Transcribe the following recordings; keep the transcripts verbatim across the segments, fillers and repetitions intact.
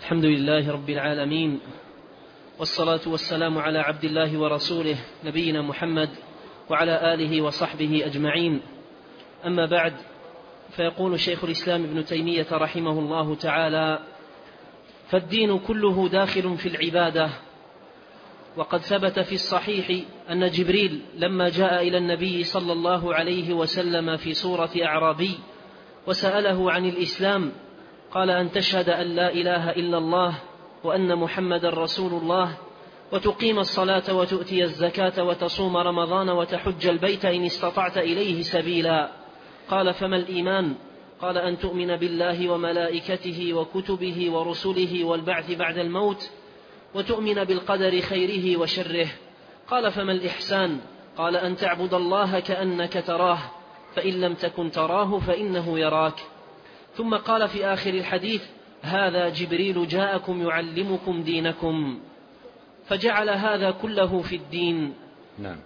الحمد لله رب العالمين، والصلاة والسلام على عبد الله ورسوله نبينا محمد وعلى آله وصحبه أجمعين. أما بعد، فيقول شيخ الإسلام ابن تيمية رحمه الله تعالى: فالدين كله داخل في العبادة. وقد ثبت في الصحيح أن جبريل لما جاء إلى النبي صلى الله عليه وسلم في صورة أعرابي وسأله عن الإسلام قال: أن تشهد أن لا إله إلا الله وأن محمد رسول الله، وتقيم الصلاة وتؤتي الزكاة وتصوم رمضان وتحج البيت إن استطعت إليه سبيلا. قال: فما الإيمان؟ قال: أن تؤمن بالله وملائكته وكتبه ورسله والبعث بعد الموت، وتؤمن بالقدر خيره وشره. قال: فما الإحسان؟ قال: أن تعبد الله كأنك تراه، فإن لم تكن تراه فإنه يراك. ثم قال في آخر الحديث: هذا جبريل جاءكم يعلمكم دينكم. فجعل هذا كله في الدين. نعم.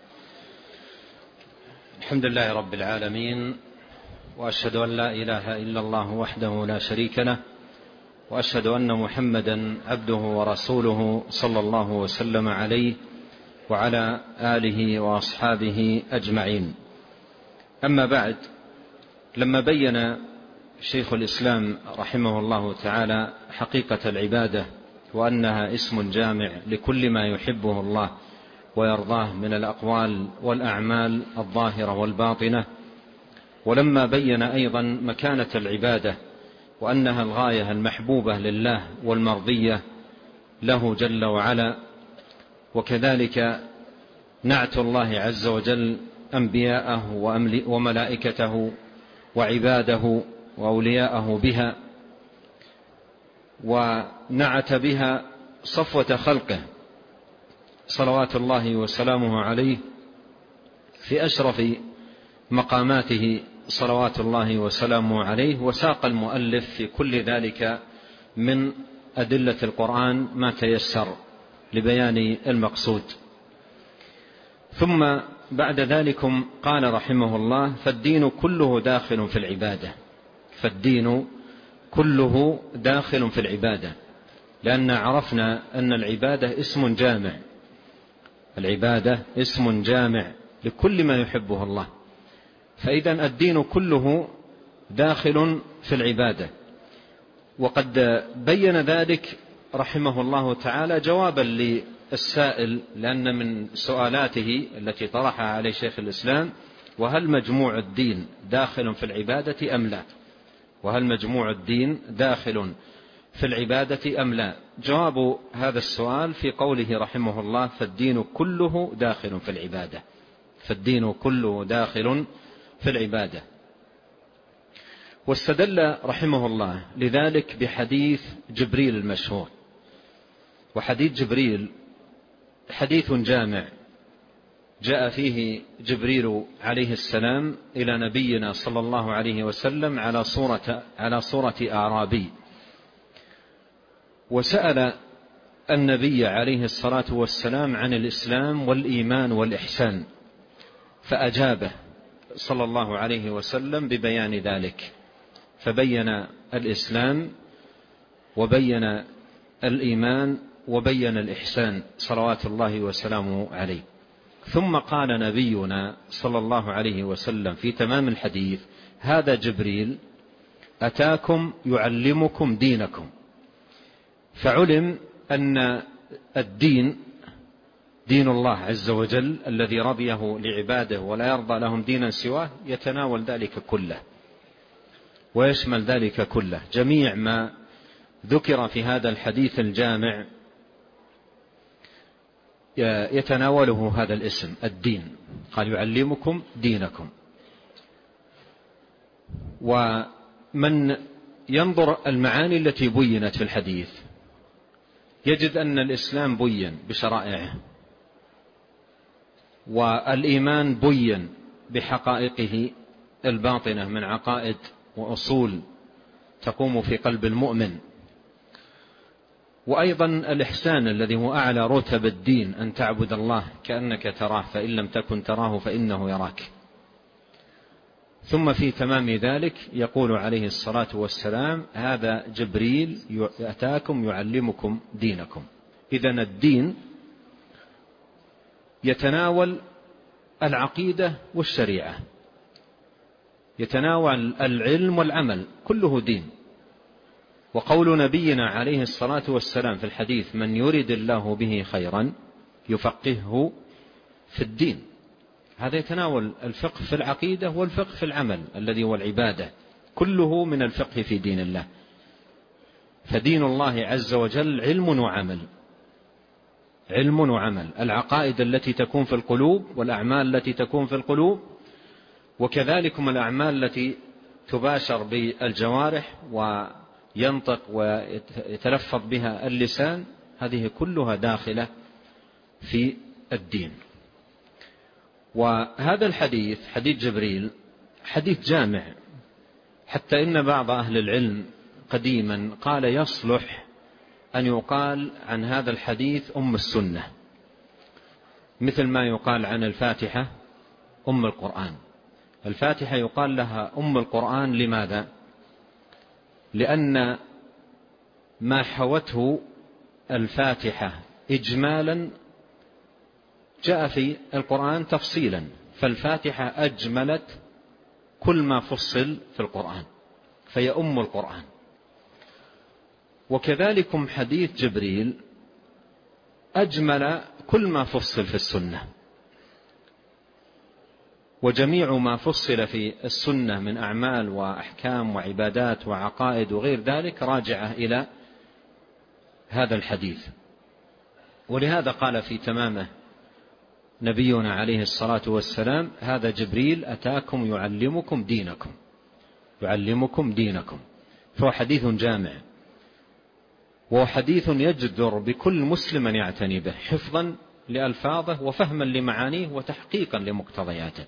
الحمد لله رب العالمين، وأشهد أن لا إله إلا الله وحده لا شريك له، وأشهد أن محمدا عبده ورسوله صلى الله وسلم عليه وعلى آله وأصحابه أجمعين. أما بعد، لما بين شيخ الإسلام رحمه الله تعالى حقيقة العبادة وأنها اسم جامع لكل ما يحبه الله ويرضاه من الأقوال والأعمال الظاهرة والباطنة، ولما بين أيضا مكانة العبادة وأنها الغاية المحبوبة لله والمرضية له جل وعلا، وكذلك نعت الله عز وجل أنبياءه وملائكته وعباده وأولياءه بها، ونعت بها صفوة خلقه صلوات الله وسلامه عليه في أشرف مقاماته صلوات الله وسلامه عليه. وساق المؤلف في كل ذلك من أدلة القرآن ما تيسر لبيان المقصود. ثم بعد ذلكم قال رحمه الله: فالدين كله داخل في العبادة. فالدين كله داخل في العبادة، لأن عرفنا أن العبادة اسم جامع. العبادة اسم جامع لكل ما يحبه الله، فإذا الدين كله داخل في العبادة. وقد بين ذلك رحمه الله تعالى جوابا للسائل، لأن من سؤالاته التي طرحها عليه شيخ الإسلام: وهل مجموع الدين داخل في العبادة أم لا؟ وهل مجموع الدين داخل في العبادة أم لا؟ جواب هذا السؤال في قوله رحمه الله: فالدين كله داخل في العبادة. فالدين كله داخل في العبادة. واستدل رحمه الله لذلك بحديث جبريل المشهور. وحديث جبريل حديث جامع جاء فيه جبريل عليه السلام إلى نبينا صلى الله عليه وسلم على صورة على صورة أعرابي، وسأل النبي عليه الصلاة والسلام عن الإسلام والإيمان والإحسان، فأجابه صلى الله عليه وسلم ببيان ذلك، فبين الإسلام وبين الإيمان وبين الإحسان صلوات الله وسلامه عليه. ثم قال نبينا صلى الله عليه وسلم في تمام الحديث: هذا جبريل أتاكم يعلمكم دينكم. فعلم أن الدين دين الله عز وجل الذي رضيه لعباده ولا يرضى لهم دينا سواه، يتناول ذلك كله ويشمل ذلك كله. جميع ما ذكر في هذا الحديث الجامع يتناوله هذا الاسم الدين. قال: يعلمكم دينكم. ومن ينظر المعاني التي بينت في الحديث يجد أن الإسلام بين بشرائعه، والإيمان بين بحقائقه الباطنة من عقائد وأصول تقوم في قلب المؤمن، وأيضا الإحسان الذي هو أعلى رتب الدين: أن تعبد الله كأنك تراه، فإن لم تكن تراه فإنه يراك. ثم في تمام ذلك يقول عليه الصلاة والسلام: هذا جبريل أتاكم يعلمكم دينكم. إذن الدين يتناول العقيدة والشريعة، يتناول العلم والعمل، كله دين. وقول نبينا عليه الصلاة والسلام في الحديث: من يرد الله به خيرا يفقهه في الدين، هذا يتناول الفقه في العقيدة والفقه في العمل الذي هو العبادة، كله من الفقه في دين الله. فدين الله عز وجل علم وعمل، علم وعمل، العقائد التي تكون في القلوب والأعمال التي تكون في القلوب، وكذلك الأعمال التي تباشر بالجوارح وينطق ويتلفظ بها اللسان، هذه كلها داخلة في الدين. وهذا الحديث حديث جبريل حديث جامع، حتى إن بعض أهل العلم قديما قال يصلح أن يقال عن هذا الحديث أم السنة، مثل ما يقال عن الفاتحة أم القرآن. الفاتحة يقال لها أم القرآن، لماذا؟ لأن ما حوته الفاتحة إجمالا جاء في القرآن تفصيلا، فالفاتحة أجملت كل ما فصل في القرآن، فهي أم القرآن. وكذلك حديث جبريل أجمل كل ما فصل في السنة، وجميع ما فصل في السنة من أعمال وأحكام وعبادات وعقائد وغير ذلك راجعة إلى هذا الحديث. ولهذا قال في تمامه نبينا عليه الصلاة والسلام: هذا جبريل أتاكم يعلمكم دينكم، يعلمكم دينكم. فهو حديث جامع، وهو حديث يجدر بكل مسلم أن يعتني به، حفظا لألفاظه وفهما لمعانيه وتحقيقا لمقتضياته.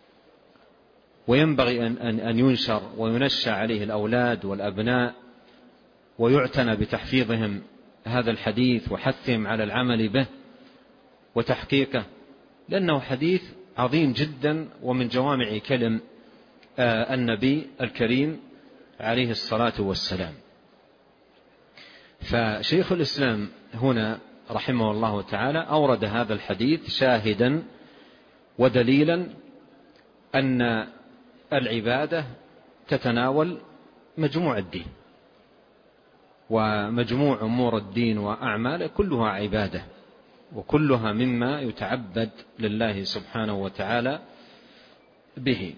وينبغي أن ينشر وينشأ عليه الأولاد والأبناء، ويعتنى بتحفيظهم هذا الحديث وحثهم على العمل به وتحقيقه، لأنه حديث عظيم جدا ومن جوامع كلم النبي الكريم عليه الصلاة والسلام. فشيخ الإسلام هنا رحمه الله تعالى أورد هذا الحديث شاهدا ودليلا أن العبادة تتناول مجموع الدين، ومجموع أمور الدين وأعماله كلها عبادة، وكلها مما يتعبد لله سبحانه وتعالى به.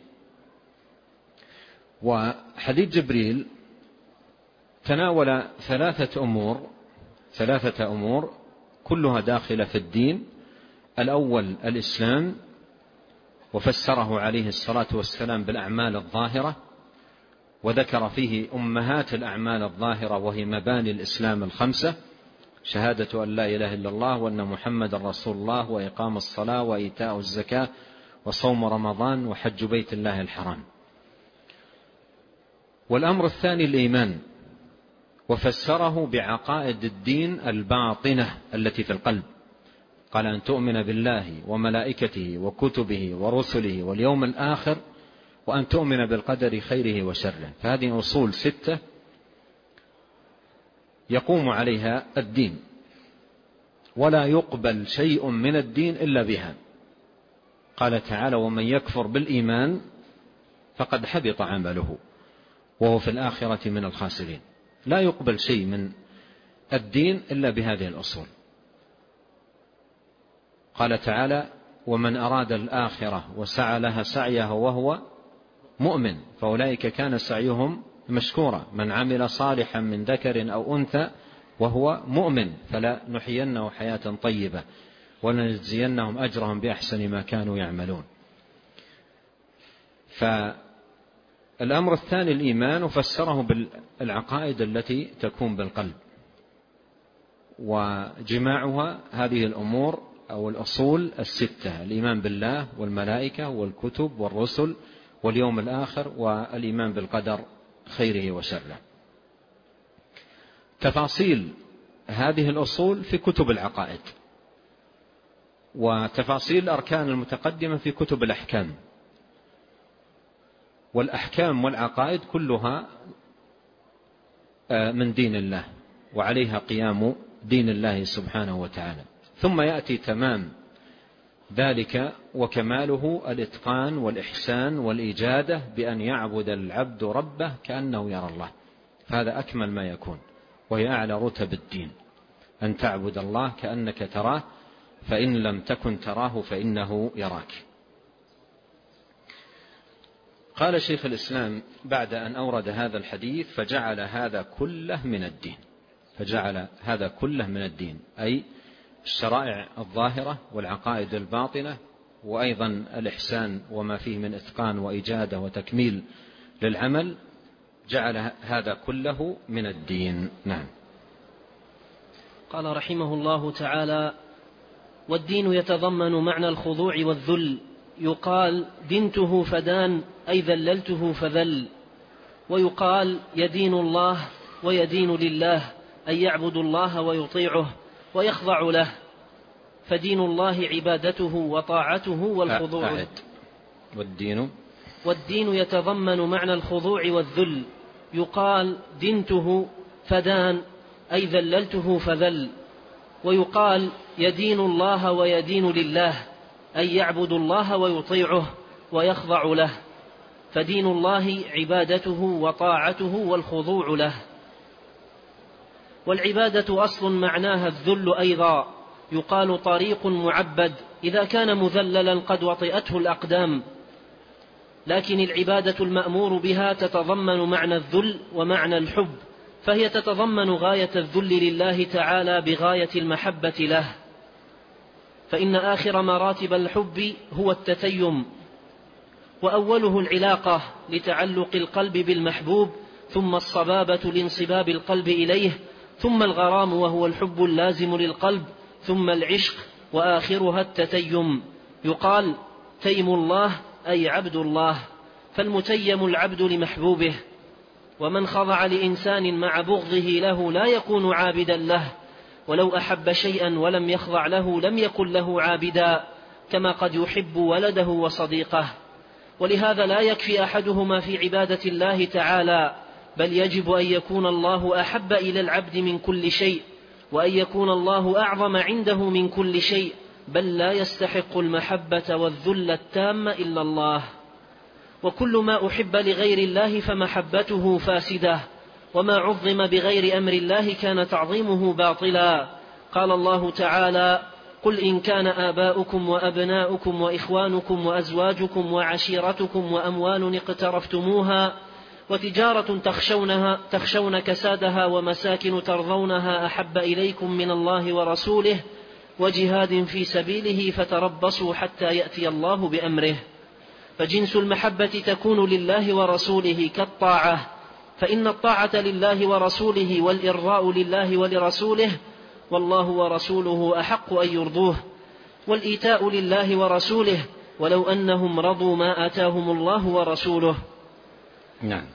وحديث جبريل تناول ثلاثة أمور ثلاثة أمور كلها داخلة في الدين. الأول الإسلام، وفسره عليه الصلاة والسلام بالأعمال الظاهرة، وذكر فيه أمهات الأعمال الظاهرة وهي مباني الإسلام الخمسة: شهادة أن لا إله إلا الله وأن محمد رسول الله، وإقام الصلاة، وإيتاء الزكاة، وصوم رمضان، وحج بيت الله الحرام. والأمر الثاني الإيمان، وفسره بعقائد الدين الباطنة التي في القلب، قال: أن تؤمن بالله وملائكته وكتبه ورسله واليوم الآخر، وأن تؤمن بالقدر خيره وشره. فهذه أصول ستة يقوم عليها الدين، ولا يقبل شيء من الدين إلا بها. قال تعالى: ومن يكفر بالإيمان فقد حبط عمله وهو في الآخرة من الخاسرين. لا يقبل شيء من الدين إلا بهذه الأصول. قال تعالى: ومن أراد الآخرة وسعى لها سعيها وهو مؤمن فأولئك كان سعيهم مشكورا. من عمل صالحا من ذكر أو أنثى وهو مؤمن فلا نحيينه حياة طيبة ولنجزينهم أجرهم بأحسن ما كانوا يعملون. فالأمر الثاني الإيمان، وفسره بالعقائد التي تكون بالقلب، وجماعها هذه الأمور أو الأصول الستة: الإيمان بالله والملائكة والكتب والرسل واليوم الآخر، والإيمان بالقدر خيره وشره. تفاصيل هذه الأصول في كتب العقائد، وتفاصيل الأركان المتقدمة في كتب الأحكام. والأحكام والعقائد كلها من دين الله، وعليها قيام دين الله سبحانه وتعالى. ثم يأتي تمام ذلك وكماله الإتقان والإحسان والإجادة بأن يعبد العبد ربه كأنه يرى الله، فهذا أكمل ما يكون، وهي أعلى رتب الدين، أن تعبد الله كأنك تراه، فإن لم تكن تراه فإنه يراك. قال شيخ الإسلام بعد أن أورد هذا الحديث: فجعل هذا كله من الدين. فجعل هذا كله من الدين، أي الشرائع الظاهرة والعقائد الباطنة، وأيضا الإحسان وما فيه من إتقان وإجادة وتكميل للعمل، جعل هذا كله من الدين. نعم. قال رحمه الله تعالى: والدين يتضمن معنى الخضوع والذل، يقال دنته فدان أي ذللته فذل، ويقال يدين الله ويدين لله أي يعبد الله ويطيعه ويخضع له، فدين الله عبادته وطاعته والخضوع. أعد. والدين والدين يتضمن معنى الخضوع والذل، يقال دنته فدان أي ذللته فذل، ويقال يدين الله ويدين لله أي يعبد الله ويطيعه ويخضع له، فدين الله عبادته وطاعته والخضوع له. والعبادة أصل معناها الذل أيضا، يقال طريق معبد إذا كان مذللا قد وطئته الأقدام، لكن العبادة المأمور بها تتضمن معنى الذل ومعنى الحب، فهي تتضمن غاية الذل لله تعالى بغاية المحبة له، فإن آخر مراتب الحب هو التتيم، وأوله العلاقة لتعلق القلب بالمحبوب، ثم الصبابة لانصباب القلب إليه، ثم الغرام وهو الحب اللازم للقلب، ثم العشق، وآخرها التتيم. يقال تيم الله أي عبد الله، فالمتيم العبد لمحبوبه، ومن خضع لإنسان مع بغضه له لا يكون عابدا له، ولو أحب شيئا ولم يخضع له لم يكن له عابدا، كما قد يحب ولده وصديقه. ولهذا لا يكفي أحدهما في عبادة الله تعالى، بل يجب أن يكون الله أحب إلى العبد من كل شيء، وأن يكون الله أعظم عنده من كل شيء، بل لا يستحق المحبة والذل التام إلا الله. وكل ما أحب لغير الله فمحبته فاسدة، وما عظم بغير أمر الله كان تعظيمه باطلا. قال الله تعالى: قل إن كان آباؤكم وأبناؤكم وإخوانكم وأزواجكم وعشيرتكم وأموال اقترفتموها وتجارة تخشونها تخشون كسادها ومساكن ترضونها أحب إليكم من الله ورسوله وجهاد في سبيله فتربصوا حتى يأتي الله بأمره. فجنس المحبة تكون لله ورسوله كالطاعة، فإن الطاعة لله ورسوله والإرضاء لله ولرسوله، والله ورسوله أحق أن يرضوه، والإيتاء لله ورسوله ولو أنهم رضوا ما آتاهم الله ورسوله. نعم.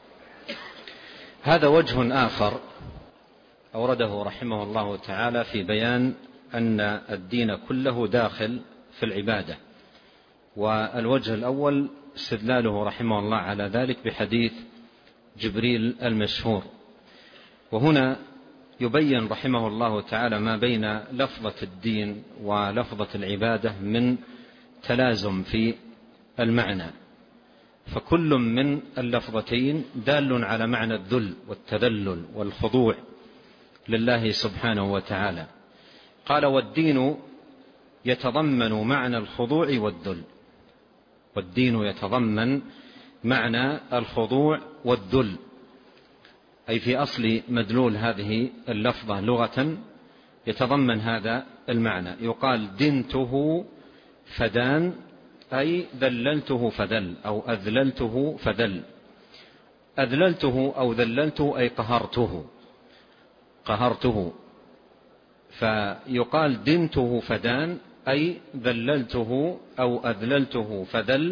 هذا وجه آخر أورده رحمه الله تعالى في بيان أن الدين كله داخل في العبادة. والوجه الأول استدلاله رحمه الله على ذلك بحديث جبريل المشهور. وهنا يبين رحمه الله تعالى ما بين لفظة الدين ولفظة العبادة من تلازم في المعنى، فكل من اللفظتين دال على معنى الذل والتذلل والخضوع لله سبحانه وتعالى. قال: والدين يتضمن معنى الخضوع والذل. والدين يتضمن معنى الخضوع والذل، أي في أصل مدلول هذه اللفظة لغة يتضمن هذا المعنى. يقال دنته فدان أي ذللته فذل، أو أذللته فذل. أذللته أو ذللته أي قهرته قهرته فيقال دنته فدان أي ذللته أو أذللته فذل.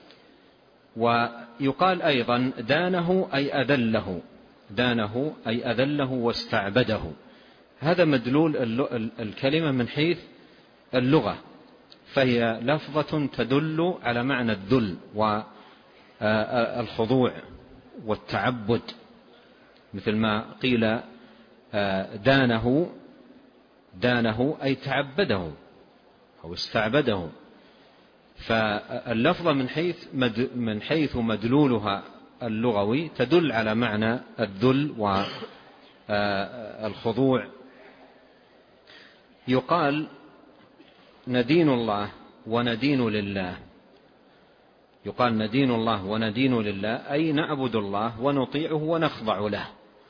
ويقال أيضا دانه أي أذله دانه أي أذله واستعبده. هذا مدلول الكلمة من حيث اللغة، فهي لفظة تدل على معنى الذل الخضوع والتعبد، مثل ما قيل دانه دانه أي تعبده أو استعبده. فاللفظة من حيث من حيث مدلولها اللغوي تدل على معنى الذل والخضوع. يقال ندين الله وندين لله، يقال ندين الله وندين لله أي نعبد الله ونطيعه ونخضع له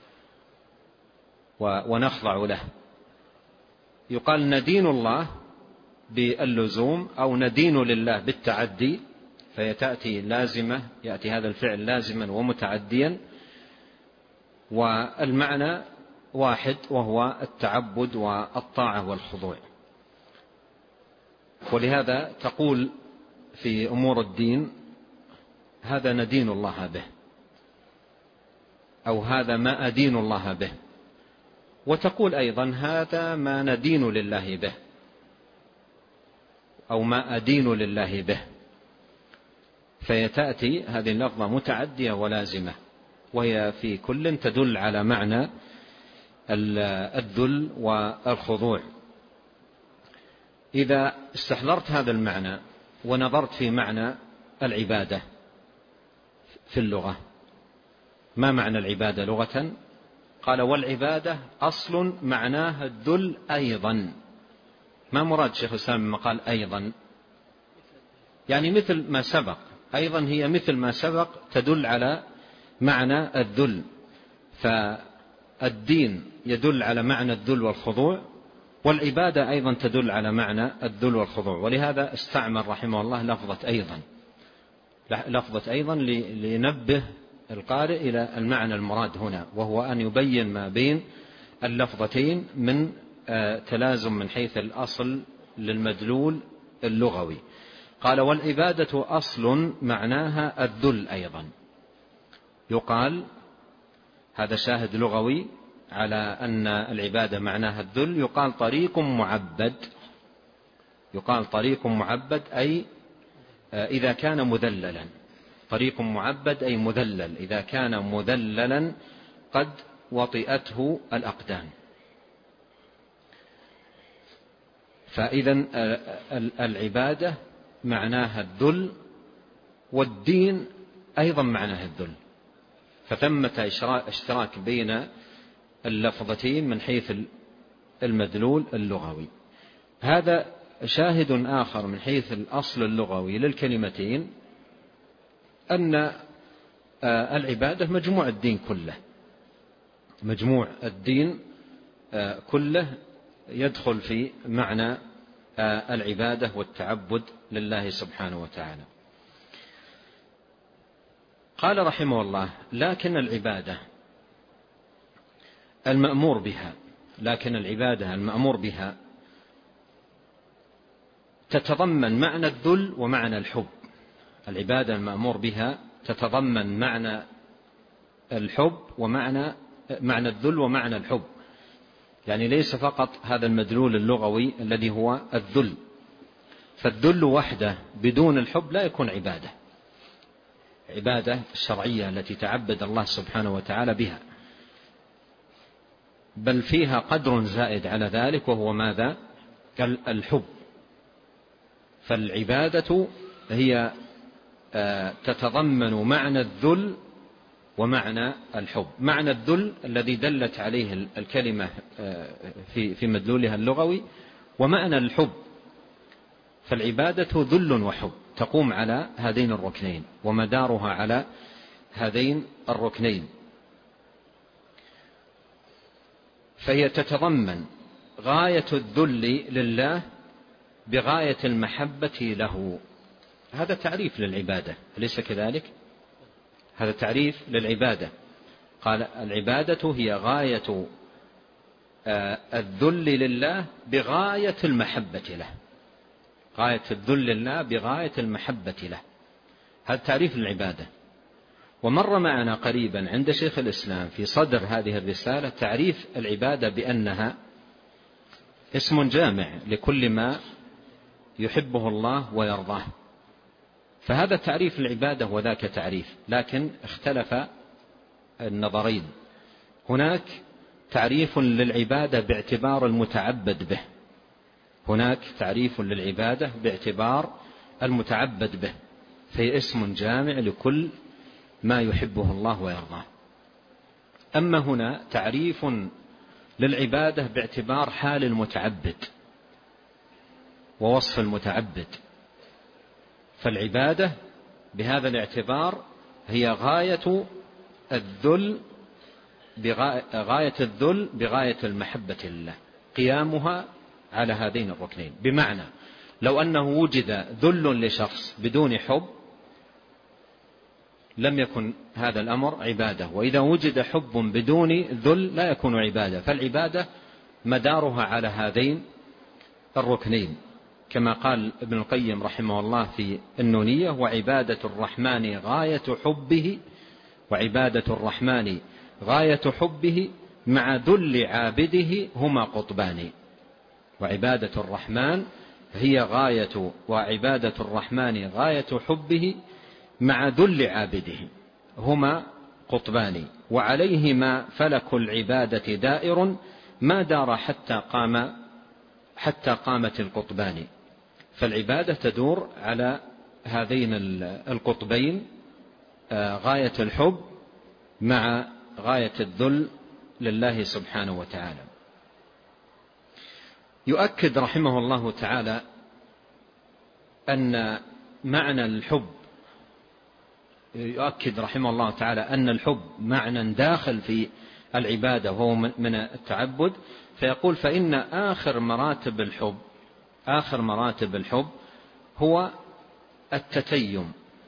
ونخضع له. يقال ندين الله باللزوم أو ندين لله بالتعدي، فيتأتي لازمة، يأتي هذا الفعل لازما ومتعديا، والمعنى واحد وهو التعبد والطاعة والخضوع. ولهذا تقول في أمور الدين هذا ندين الله به، أو هذا ما أدين الله به، وتقول أيضا هذا ما ندين لله به، أو ما أدين لله به. فيتأتي هذه اللفظة متعدية ولازمة، وهي في كل تدل على معنى الذل والخضوع. إذا استحضرت هذا المعنى ونظرت في معنى العبادة في اللغة، ما معنى العبادة لغة؟ قال والعبادة أصل معناها الذل أيضا. ما مراد شيخ الإسلام لما قال أيضا؟ يعني مثل ما سبق، أيضا هي مثل ما سبق تدل على معنى الذل. فالدين يدل على معنى الذل والخضوع، والعبادة أيضا تدل على معنى الذل والخضوع. ولهذا استعمل رحمه الله لفظة أيضا، لفظة أيضا لينبه القارئ إلى المعنى المراد هنا، وهو أن يبين ما بين اللفظتين من تلازم من حيث الأصل للمدلول اللغوي. قال والعبادة أصل معناها الذل أيضا. يقال هذا شاهد لغوي على أن العبادة معناها الذل. يقال طريق معبد، يقال طريق معبد أي إذا كان مذللا، طريق معبد أي مذلل، إذا كان مذللا قد وطئته الأقدام. فإذا العبادة معناها الذل، والدين أيضا معناها الذل، فثمة اشتراك بين اللفظتين من حيث المدلول اللغوي. هذا شاهد آخر من حيث الأصل اللغوي للكلمتين، أن العبادة مجموع الدين كله، مجموع الدين كله يدخل في معنى العبادة والتعبد لله سبحانه وتعالى. قال رحمه الله لكن العبادة المأمور بها، لكن العبادة المأمور بها تتضمن معنى الذل ومعنى الحب. العبادة المأمور بها تتضمن معنى الحب ومعنى معنى الذل ومعنى الحب، يعني ليس فقط هذا المدلول اللغوي الذي هو الذل، فالذل وحده بدون الحب لا يكون عبادة، عبادة الشرعية التي تعبد الله سبحانه وتعالى بها، بل فيها قدر زائد على ذلك وهو ماذا؟ الحب. فالعبادة هي تتضمن معنى الذل ومعنى الحب. معنى الذل الذي دلت عليه الكلمة في في مدلولها اللغوي، ومعنى الحب. فالعبادة ذل وحب تقوم على هذين الركنين ومدارها على هذين الركنين، فهي تتضمن غاية الذل لله بغاية المحبة له. هذا تعريف للعبادة، أليس كذلك؟ هذا تعريف للعبادة. قال العبادة هي غاية الذل لله بغاية المحبة له، غاية الذل لله بغاية المحبة له، هذا تعريف للعبادة. ومر معنا قريبا عند شيخ الإسلام في صدر هذه الرسالة تعريف العبادة بأنها اسم جامع لكل ما يحبه الله ويرضاه، فهذا تعريف العبادة وذاك تعريف، لكن اختلف النظرين. هناك تعريف للعبادة باعتبار المتعبد به، هناك تعريف للعبادة باعتبار المتعبد به، فهي اسم جامع لكل ما يحبه الله ويرضاه. أما هنا تعريف للعبادة باعتبار حال المتعبد ووصف المتعبد، فالعبادة بهذا الاعتبار هي غاية الذل بغاية الذل بغاية المحبة لله، قيامها على هذين الركنين. بمعنى لو أنه وجد ذل لشخص بدون حب لم يكن هذا الأمر عبادة، وإذا وجد حب بدون ذل لا يكون عبادة. فالعبادة مدارها على هذين الركنين، كما قال ابن القيم رحمه الله في النونية: وعبادة الرحمن غاية حبه وعبادة الرحمن غاية حبه مع ذل عابده هما قطبان. وعبادة الرحمن هي غاية وعبادة الرحمن غاية حبه مع ذل عابده هما قطبان، وعليهما فلك العبادة دائر ما دار حتى قام حتى قامت القطبان. فالعبادة تدور على هذين القطبين، غاية الحب مع غاية الذل لله سبحانه وتعالى. يؤكد رحمه الله تعالى أن معنى الحب يؤكد رحمه الله تعالى أن الحب معنى داخل في العبادة وهو من التعبد، فيقول: فإن آخر مراتب الحب آخر مراتب الحب هو التتيم،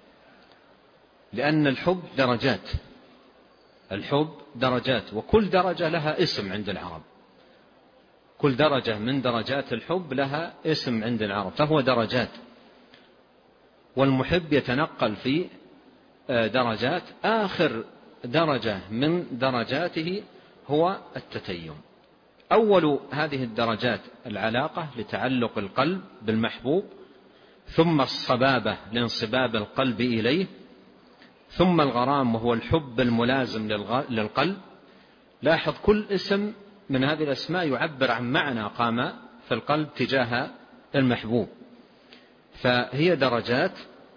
لأن الحب درجات الحب درجات وكل درجة لها اسم عند العرب، كل درجة من درجات الحب لها اسم عند العرب، فهو درجات، والمحب يتنقل في درجات. آخر درجة من درجاته هو التتيم. أول هذه الدرجات العلاقة لتعلق القلب بالمحبوب، ثم الصبابة لانصباب القلب إليه، ثم الغرام وهو الحب الملازم للقلب. لاحظ كل اسم من هذه الأسماء يعبر عن معنى قام في القلب تجاه المحبوب، فهي درجات.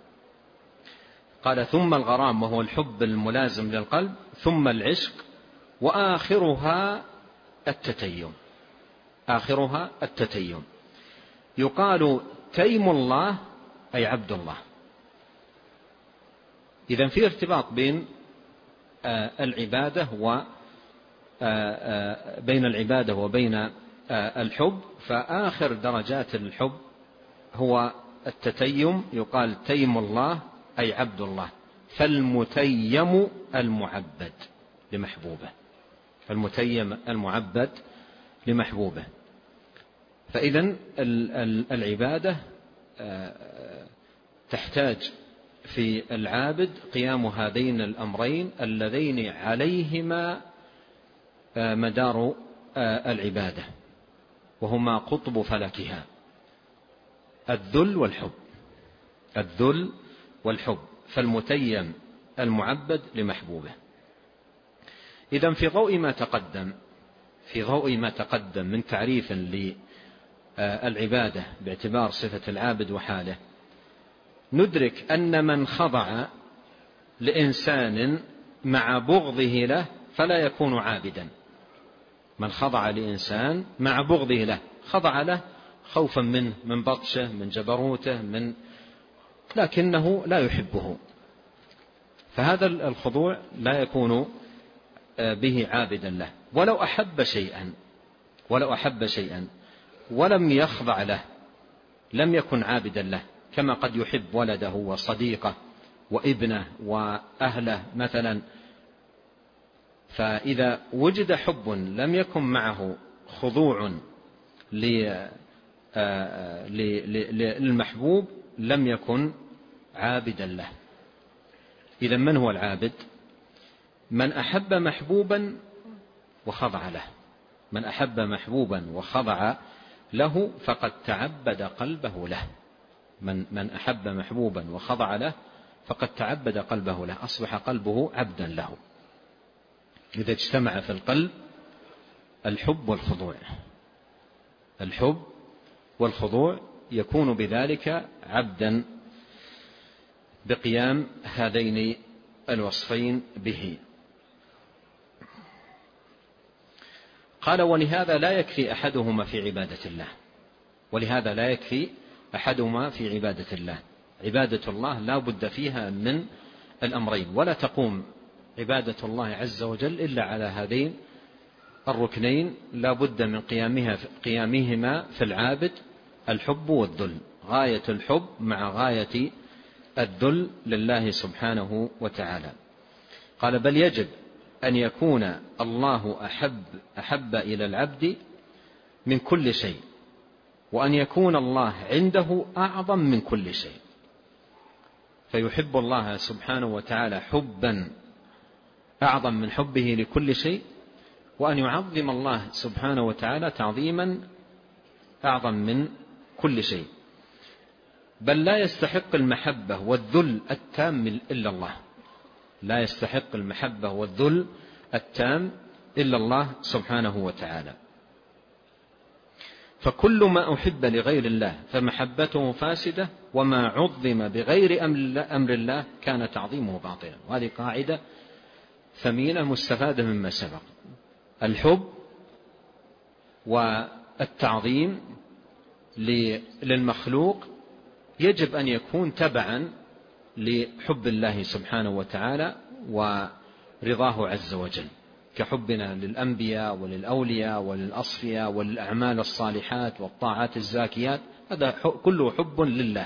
قال: ثم الغرام وهو الحب الملازم للقلب، ثم العشق، وآخرها التتيم آخرها التتيم. يقال تيم الله أي عبد الله. إذن في ارتباط بين العبادة و بين العبادة وبين الحب، فآخر درجات الحب هو التتيم. يقال تيم الله أي عبد الله، فالمتيم المعبد لمحبوبه المتيم المعبد لمحبوبه. فإذن العبادة تحتاج في العابد قيام هذين الأمرين اللذين عليهما مدار العبادة، وهما قطب فلكها: الذل والحب الذل والحب فالمتيم المعبد لمحبوبه. إذن في ضوء ما تقدم في ضوء ما تقدم من تعريف للعبادة باعتبار صفة العابد وحاله، ندرك أن من خضع لإنسان مع بغضه له فلا يكون عابدا. من خضع لإنسان مع بغضه له، خضع له خوفا منه، من بطشه، من جبروته، من لكنه لا يحبه، فهذا الخضوع لا يكون به عابدا له. ولو أحب شيئا ولو أحب شيئا ولم يخضع له لم يكن عابدا له، كما قد يحب ولده وصديقه وابنه وأهله مثلا. فإذا وجد حب لم يكن معه خضوع للمحبوب لم يكن عابدا له. إذا من هو العابد؟ من أحب محبوبا وخضع له من أحب محبوبا وخضع له فقد تعبد قلبه له. من, من أحب محبوبا وخضع له فقد تعبد قلبه له، أصبح قلبه عبدا له. إذا اجتمع في القلب الحب والخضوع، الحب والخضوع يكون بذلك عبدا بقيام هذين الوصفين به. قال ولهذا لا يكفي أحدهما في عبادة الله، ولهذا لا يكفي أحدهما في عبادة الله. عبادة الله لا بد فيها من الأمرين، ولا تقوم عبادة الله عز وجل إلا على هذين الركنين لا بد من قيامها قيامهما في العابد، الحب والذل، غاية الحب مع غاية الذل لله سبحانه وتعالى. قال بل يجب أن يكون الله أحب, أحب إلى العبد من كل شيء، وأن يكون الله عنده أعظم من كل شيء، فيحب الله سبحانه وتعالى حبا أعظم من حبه لكل شيء، وأن يعظم الله سبحانه وتعالى تعظيما أعظم من كل شيء. بل لا يستحق المحبة والذل التام إلا الله، لا يستحق المحبة والذل التام إلا الله سبحانه وتعالى. فكل ما أحب لغير الله فمحبته فاسدة، وما عظم بغير أمر الله كان تعظيمه باطلا. وهذه قاعدة ثمينة مستفادة مما سبق. الحب والتعظيم للمخلوق يجب أن يكون تبعا لحب الله سبحانه وتعالى ورضاه عز وجل، كحبنا للأنبياء وللأولياء وللأصفياء وللأعمال الصالحات والطاعات الزاكيات، هذا كله حب لله.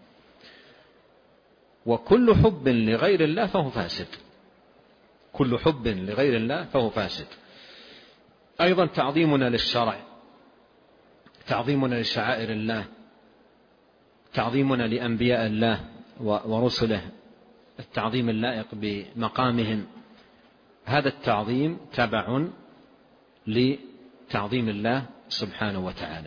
وكل حب لغير الله فهو فاسد، كل حب لغير الله فهو فاسد. أيضا تعظيمنا للشرع، تعظيمنا لشعائر الله، تعظيمنا لأنبياء الله ورسله، التعظيم اللائق بمقامهم، هذا التعظيم تبع لتعظيم الله سبحانه وتعالى.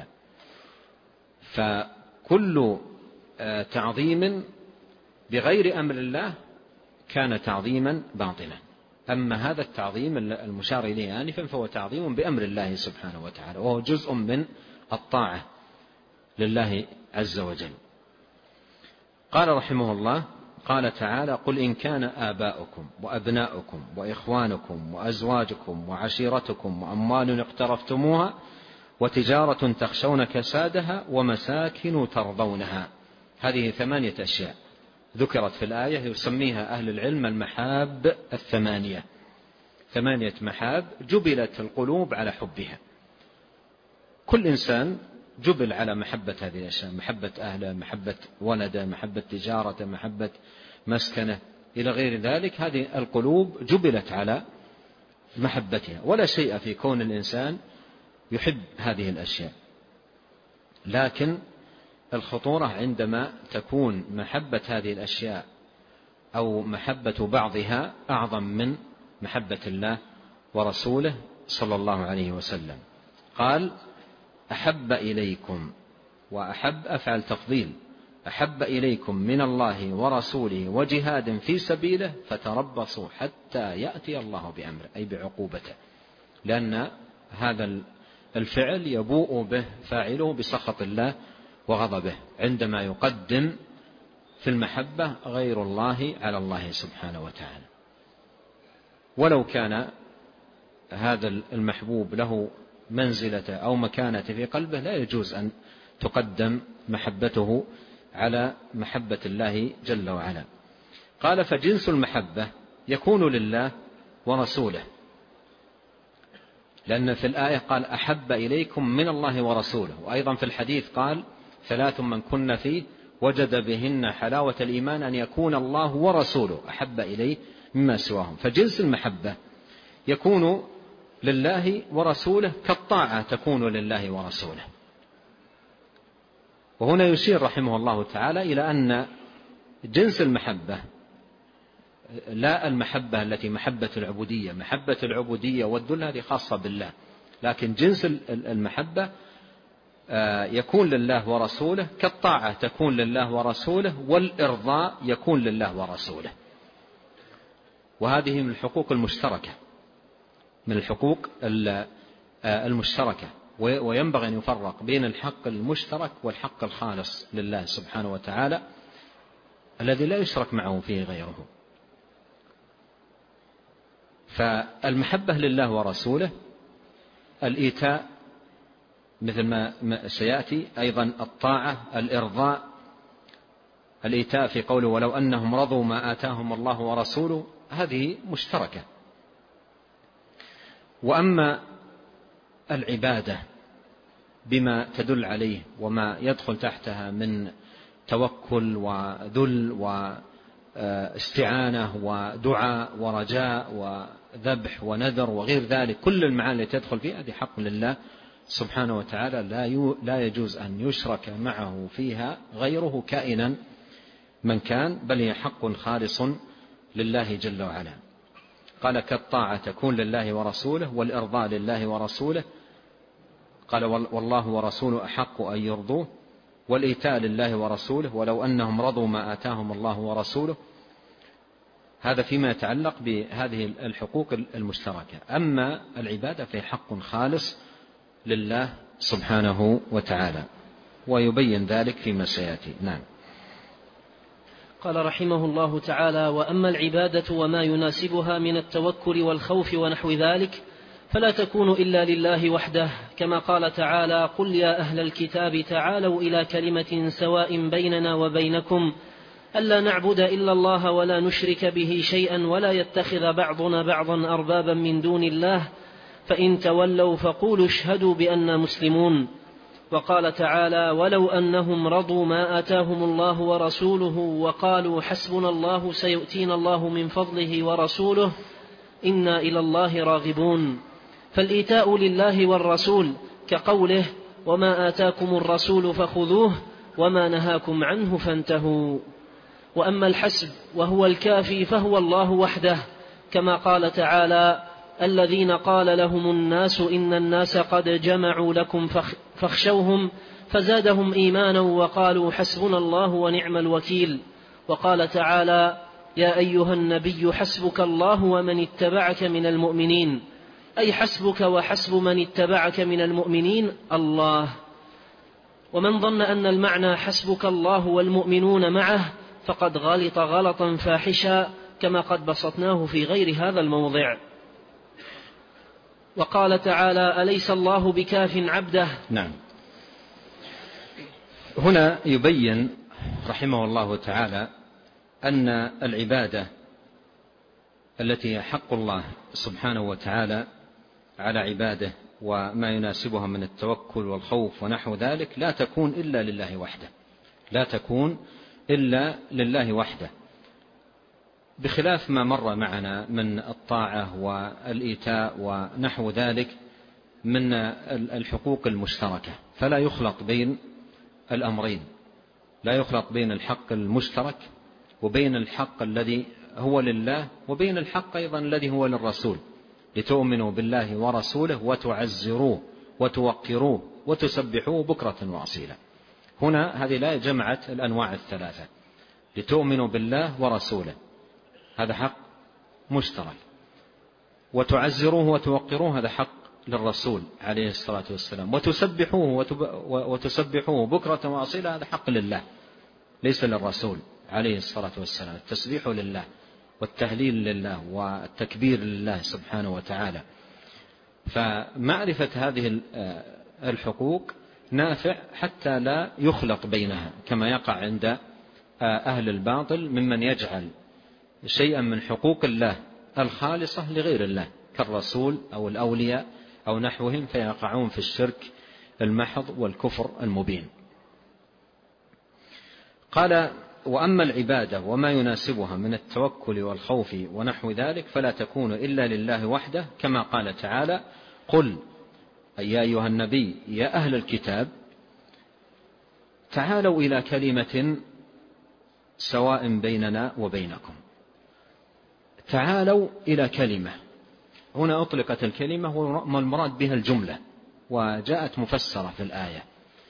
فكل تعظيم بغير أمر الله كان تعظيما باطلا. أما هذا التعظيم المشار إليه آنفا فهو تعظيم بأمر الله سبحانه وتعالى، وهو جزء من الطاعة لله عز وجل. قال رحمه الله قال تعالى قل إن كان آباؤكم وأبناؤكم وإخوانكم وأزواجكم وعشيرتكم وأموال اقترفتموها وتجارة تخشون كسادها ومساكن ترضونها. هذه ثمانية أشياء ذكرت في الآية يسميها أهل العلم المحاب الثمانية، ثمانية محاب جبلت القلوب على حبها. كل إنسان جبل على محبة هذه الأشياء، محبة أهله، محبة ولده، محبة تجارة، محبة مسكنه إلى غير ذلك. هذه القلوب جبلت على محبتها، ولا شيء في كون الإنسان يحب هذه الأشياء. لكن الخطورة عندما تكون محبة هذه الأشياء أو محبة بعضها أعظم من محبة الله ورسوله صلى الله عليه وسلم. قال أحب إليكم، وأحب أفعل تفضيل، أحب إليكم من الله ورسوله وجهاد في سبيله فتربصوا حتى يأتي الله بأمره، أي بعقوبته، لأن هذا الفعل يبوء به فاعله بسخط الله وغضبه عندما يقدم في المحبة غير الله على الله سبحانه وتعالى. ولو كان هذا المحبوب له منزلة أو مكانة في قلبه لا يجوز أن تقدم محبته على محبة الله جل وعلا. قال فجنس المحبة يكون لله ورسوله، لأن في الآية قال أحب إليكم من الله ورسوله، وأيضا في الحديث قال ثلاث من كن فيه وجد بهن حلاوة الإيمان أن يكون الله ورسوله أحب إليه مما سواهم. فجنس المحبة يكون لله ورسوله كالطاعة تكون لله ورسوله. وهنا يشير رحمه الله تعالى إلى أن جنس المحبة لا المحبة التي محبة العبودية، محبة العبودية والذل هذه خاصة بالله، لكن جنس المحبة يكون لله ورسوله، كالطاعة تكون لله ورسوله، والإرضاء يكون لله ورسوله. وهذه من الحقوق المشتركة، من الحقوق المشتركة، وينبغي أن يفرق بين الحق المشترك والحق الخالص لله سبحانه وتعالى الذي لا يشرك معه فيه غيره. فالمحبة لله ورسوله، الإيتاء مثل ما سيأتي، أيضا الطاعة، الإرضاء، الإيتاء في قوله ولو أنهم رضوا ما آتاهم الله ورسوله، هذه مشتركة. وأما العبادة بما تدل عليه وما يدخل تحتها من توكل وذل واستعانة ودعاء ورجاء وذبح ونذر وغير ذلك، كل المعاني التي تدخل فيها هذه حق لله سبحانه وتعالى، لا يجوز أن يشرك معه فيها غيره كائنا من كان، بل هي حق خالص لله جل وعلا. قال كالطاعة تكون لله ورسوله، والإرضاء لله ورسوله، قال والله ورسوله أحق أن يرضوه، والإيتاء لله ورسوله ولو أنهم رضوا ما آتاهم الله ورسوله. هذا فيما يتعلق بهذه الحقوق المشتركة. أما العبادة فهي حق خالص لله سبحانه وتعالى، ويبين ذلك فيما سيأتي. نعم. قال رحمه الله تعالى: وأما العبادة وما يناسبها من التوكل والخوف ونحو ذلك فلا تكون إلا لله وحده، كما قال تعالى: قل يا أهل الكتاب تعالوا إلى كلمة سواء بيننا وبينكم ألا نعبد إلا الله ولا نشرك به شيئا ولا يتخذ بعضنا بعضا أربابا من دون الله فإن تولوا فقولوا اشهدوا بأننا مسلمون. وقال تعالى: ولو أنهم رضوا ما آتاهم الله ورسوله وقالوا حسبنا الله سيؤتينا الله من فضله ورسوله إنا إلى الله راغبون. فالإيتاء لله والرسول كقوله: وما آتاكم الرسول فخذوه وما نهاكم عنه فانتهوا. وأما الحسب وهو الكافي فهو الله وحده، كما قال تعالى: الذين قال لهم الناس إن الناس قد جمعوا لكم فاخشوهم فزادهم إيمانا وقالوا حسبنا الله ونعم الوكيل. وقال تعالى: يا أيها النبي حسبك الله ومن اتبعك من المؤمنين، أي حسبك وحسب من اتبعك من المؤمنين الله. ومن ظن أن المعنى حسبك الله والمؤمنون معه فقد غلط غلطا فاحشا، كما قد بسطناه في غير هذا الموضع. وقال تعالى: أليس الله بكاف عبده. نعم. هنا يبين رحمه الله تعالى أن العبادة التي حق الله سبحانه وتعالى على عباده وما يناسبها من التوكل والخوف ونحو ذلك لا تكون إلا لله وحده، لا تكون إلا لله وحده، بخلاف ما مر معنا من الطاعة والإيتاء ونحو ذلك من الحقوق المشتركة، فلا يخلط بين الأمرين، لا يخلط بين الحق المشترك وبين الحق الذي هو لله وبين الحق أيضا الذي هو للرسول، لتؤمنوا بالله ورسوله وتعزروه وتوقروه وتسبحوه بكرة وأصيلا. هنا هذه الآية جمعت الأنواع الثلاثة، لتؤمنوا بالله ورسوله هذا حق مشترك، وتعزروه وتوقروه هذا حق للرسول عليه الصلاة والسلام، وتسبحوه وتسبحوه بكرة وأصيلا هذا حق لله ليس للرسول عليه الصلاة والسلام. التسبيح لله والتهليل لله والتكبير لله سبحانه وتعالى. فمعرفة هذه الحقوق نافع حتى لا يخلط بينها، كما يقع عند أهل الباطل ممن يجعل شيئا من حقوق الله الخالصة لغير الله كالرسول أو الأولياء أو نحوهم، فيقعون في الشرك المحض والكفر المبين. قال: وأما العبادة وما يناسبها من التوكل والخوف ونحو ذلك فلا تكون إلا لله وحده، كما قال تعالى: قل يا أيها النبي يا أهل الكتاب تعالوا إلى كلمة سواء بيننا وبينكم. تعالوا إلى كلمة، هنا أطلقت الكلمة والمراد بها الجملة، وجاءت مفسرة في الآية،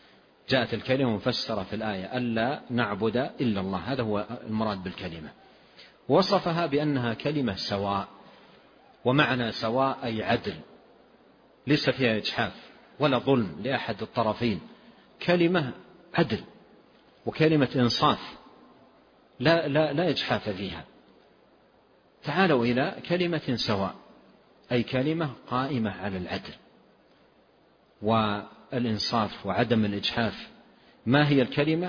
جاءت الكلمة مفسرة في الآية ألا نعبد إلا الله، هذا هو المراد بالكلمة. وصفها بأنها كلمة سواء، ومعنى سواء أي عدل، ليس فيها إجحاف ولا ظلم لأحد الطرفين، كلمة عدل وكلمة إنصاف لا, لا, لا إجحاف فيها. تعالوا إلى كلمة سواء، أي كلمة قائمة على العدل والإنصاف وعدم الإجحاف. ما هي الكلمة؟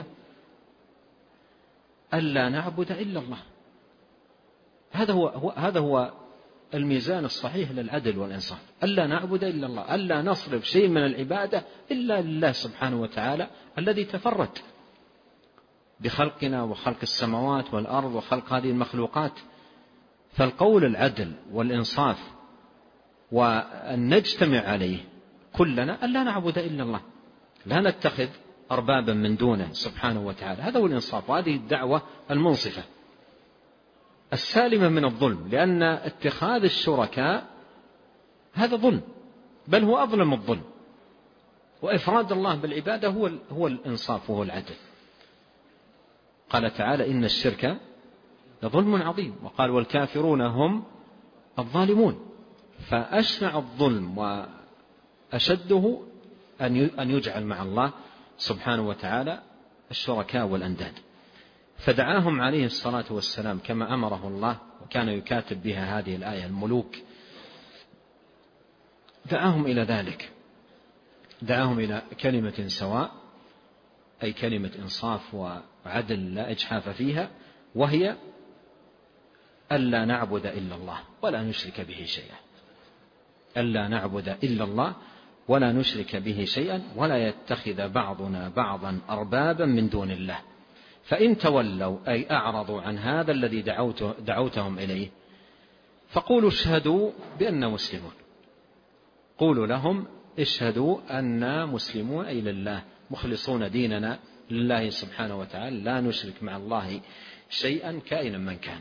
ألا نعبد إلا الله. هذا هو, هذا هو الميزان الصحيح للعدل والإنصاف، ألا نعبد إلا الله، ألا نصرف شيء من العبادة إلا لله سبحانه وتعالى الذي تفرد بخلقنا وخلق السماوات والأرض وخلق هذه المخلوقات. فالقول العدل والإنصاف وأن نجتمع عليه كلنا ألا نعبد إلا الله، لا نتخذ أربابا من دونه سبحانه وتعالى، هذا هو الإنصاف، وهذه الدعوة المنصفة السالمة من الظلم، لأن اتخاذ الشركاء هذا ظلم، بل هو أظلم الظلم، وإفراد الله بالعبادة هو هو الإنصاف وهو العدل. قال تعالى إن الشرك لظلم عظيم، وقال والكافرون هم الظالمون. فأشنع الظلم وأشده أن يجعل مع الله سبحانه وتعالى الشركاء والأنداد. فدعاهم عليه الصلاة والسلام كما أمره الله، وكان يكاتب بها هذه الآية الملوك، دعاهم إلى ذلك، دعاهم إلى كلمة سواء، أي كلمة إنصاف وعدل لا إجحاف فيها، وهي ألا نعبد إلا الله ولا نشرك به شيئا، ألا نعبد إلا الله ولا نشرك به شيئا، ولا يتخذ بعضنا بعضا أربابا من دون الله. فإن تولوا أي أعرضوا عن هذا الذي دعوته دعوتهم إليه فقولوا اشهدوا بأننا مسلمون، قولوا لهم اشهدوا أننا مسلمون، أي لله مخلصون ديننا لله سبحانه وتعالى، لا نشرك مع الله شيئا كائنا من كان.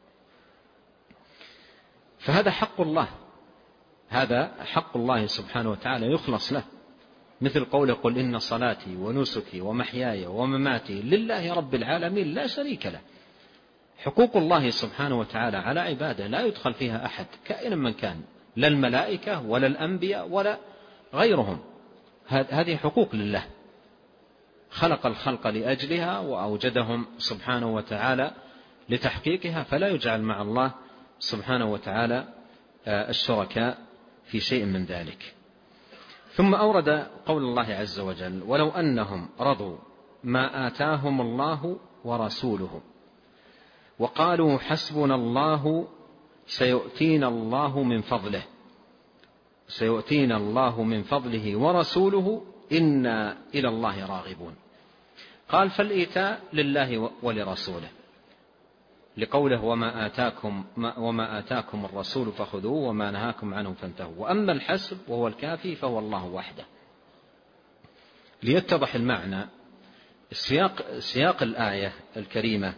فهذا حق الله، هذا حق الله سبحانه وتعالى يخلص له، مثل قوله قل إن صلاتي ونسكي ومحياي ومماتي لله رب العالمين لا شريك له. حقوق الله سبحانه وتعالى على عباده لا يدخل فيها أحد كائنا من كان، لا الملائكة ولا الأنبياء ولا غيرهم، هذه حقوق لله، خلق الخلق لأجلها وأوجدهم سبحانه وتعالى لتحقيقها، فلا يجعل مع الله سبحانه وتعالى الشركاء في شيء من ذلك. ثم أورد قول الله عز وجل ولو أنهم رضوا ما آتاهم الله ورسوله وقالوا حسبنا الله سيؤتينا الله من فضله سيؤتينا الله من فضله ورسوله إنا إلى الله راغبون. قال فالإيتاء لله ولرسوله لقوله وما آتاكم, وما آتاكم الرسول فخذوه وما نهاكم عنه فانتهوا، وأما الحسب وهو الكافي فهو الله وحده. ليتضح المعنى، سياق, سياق الآية الكريمة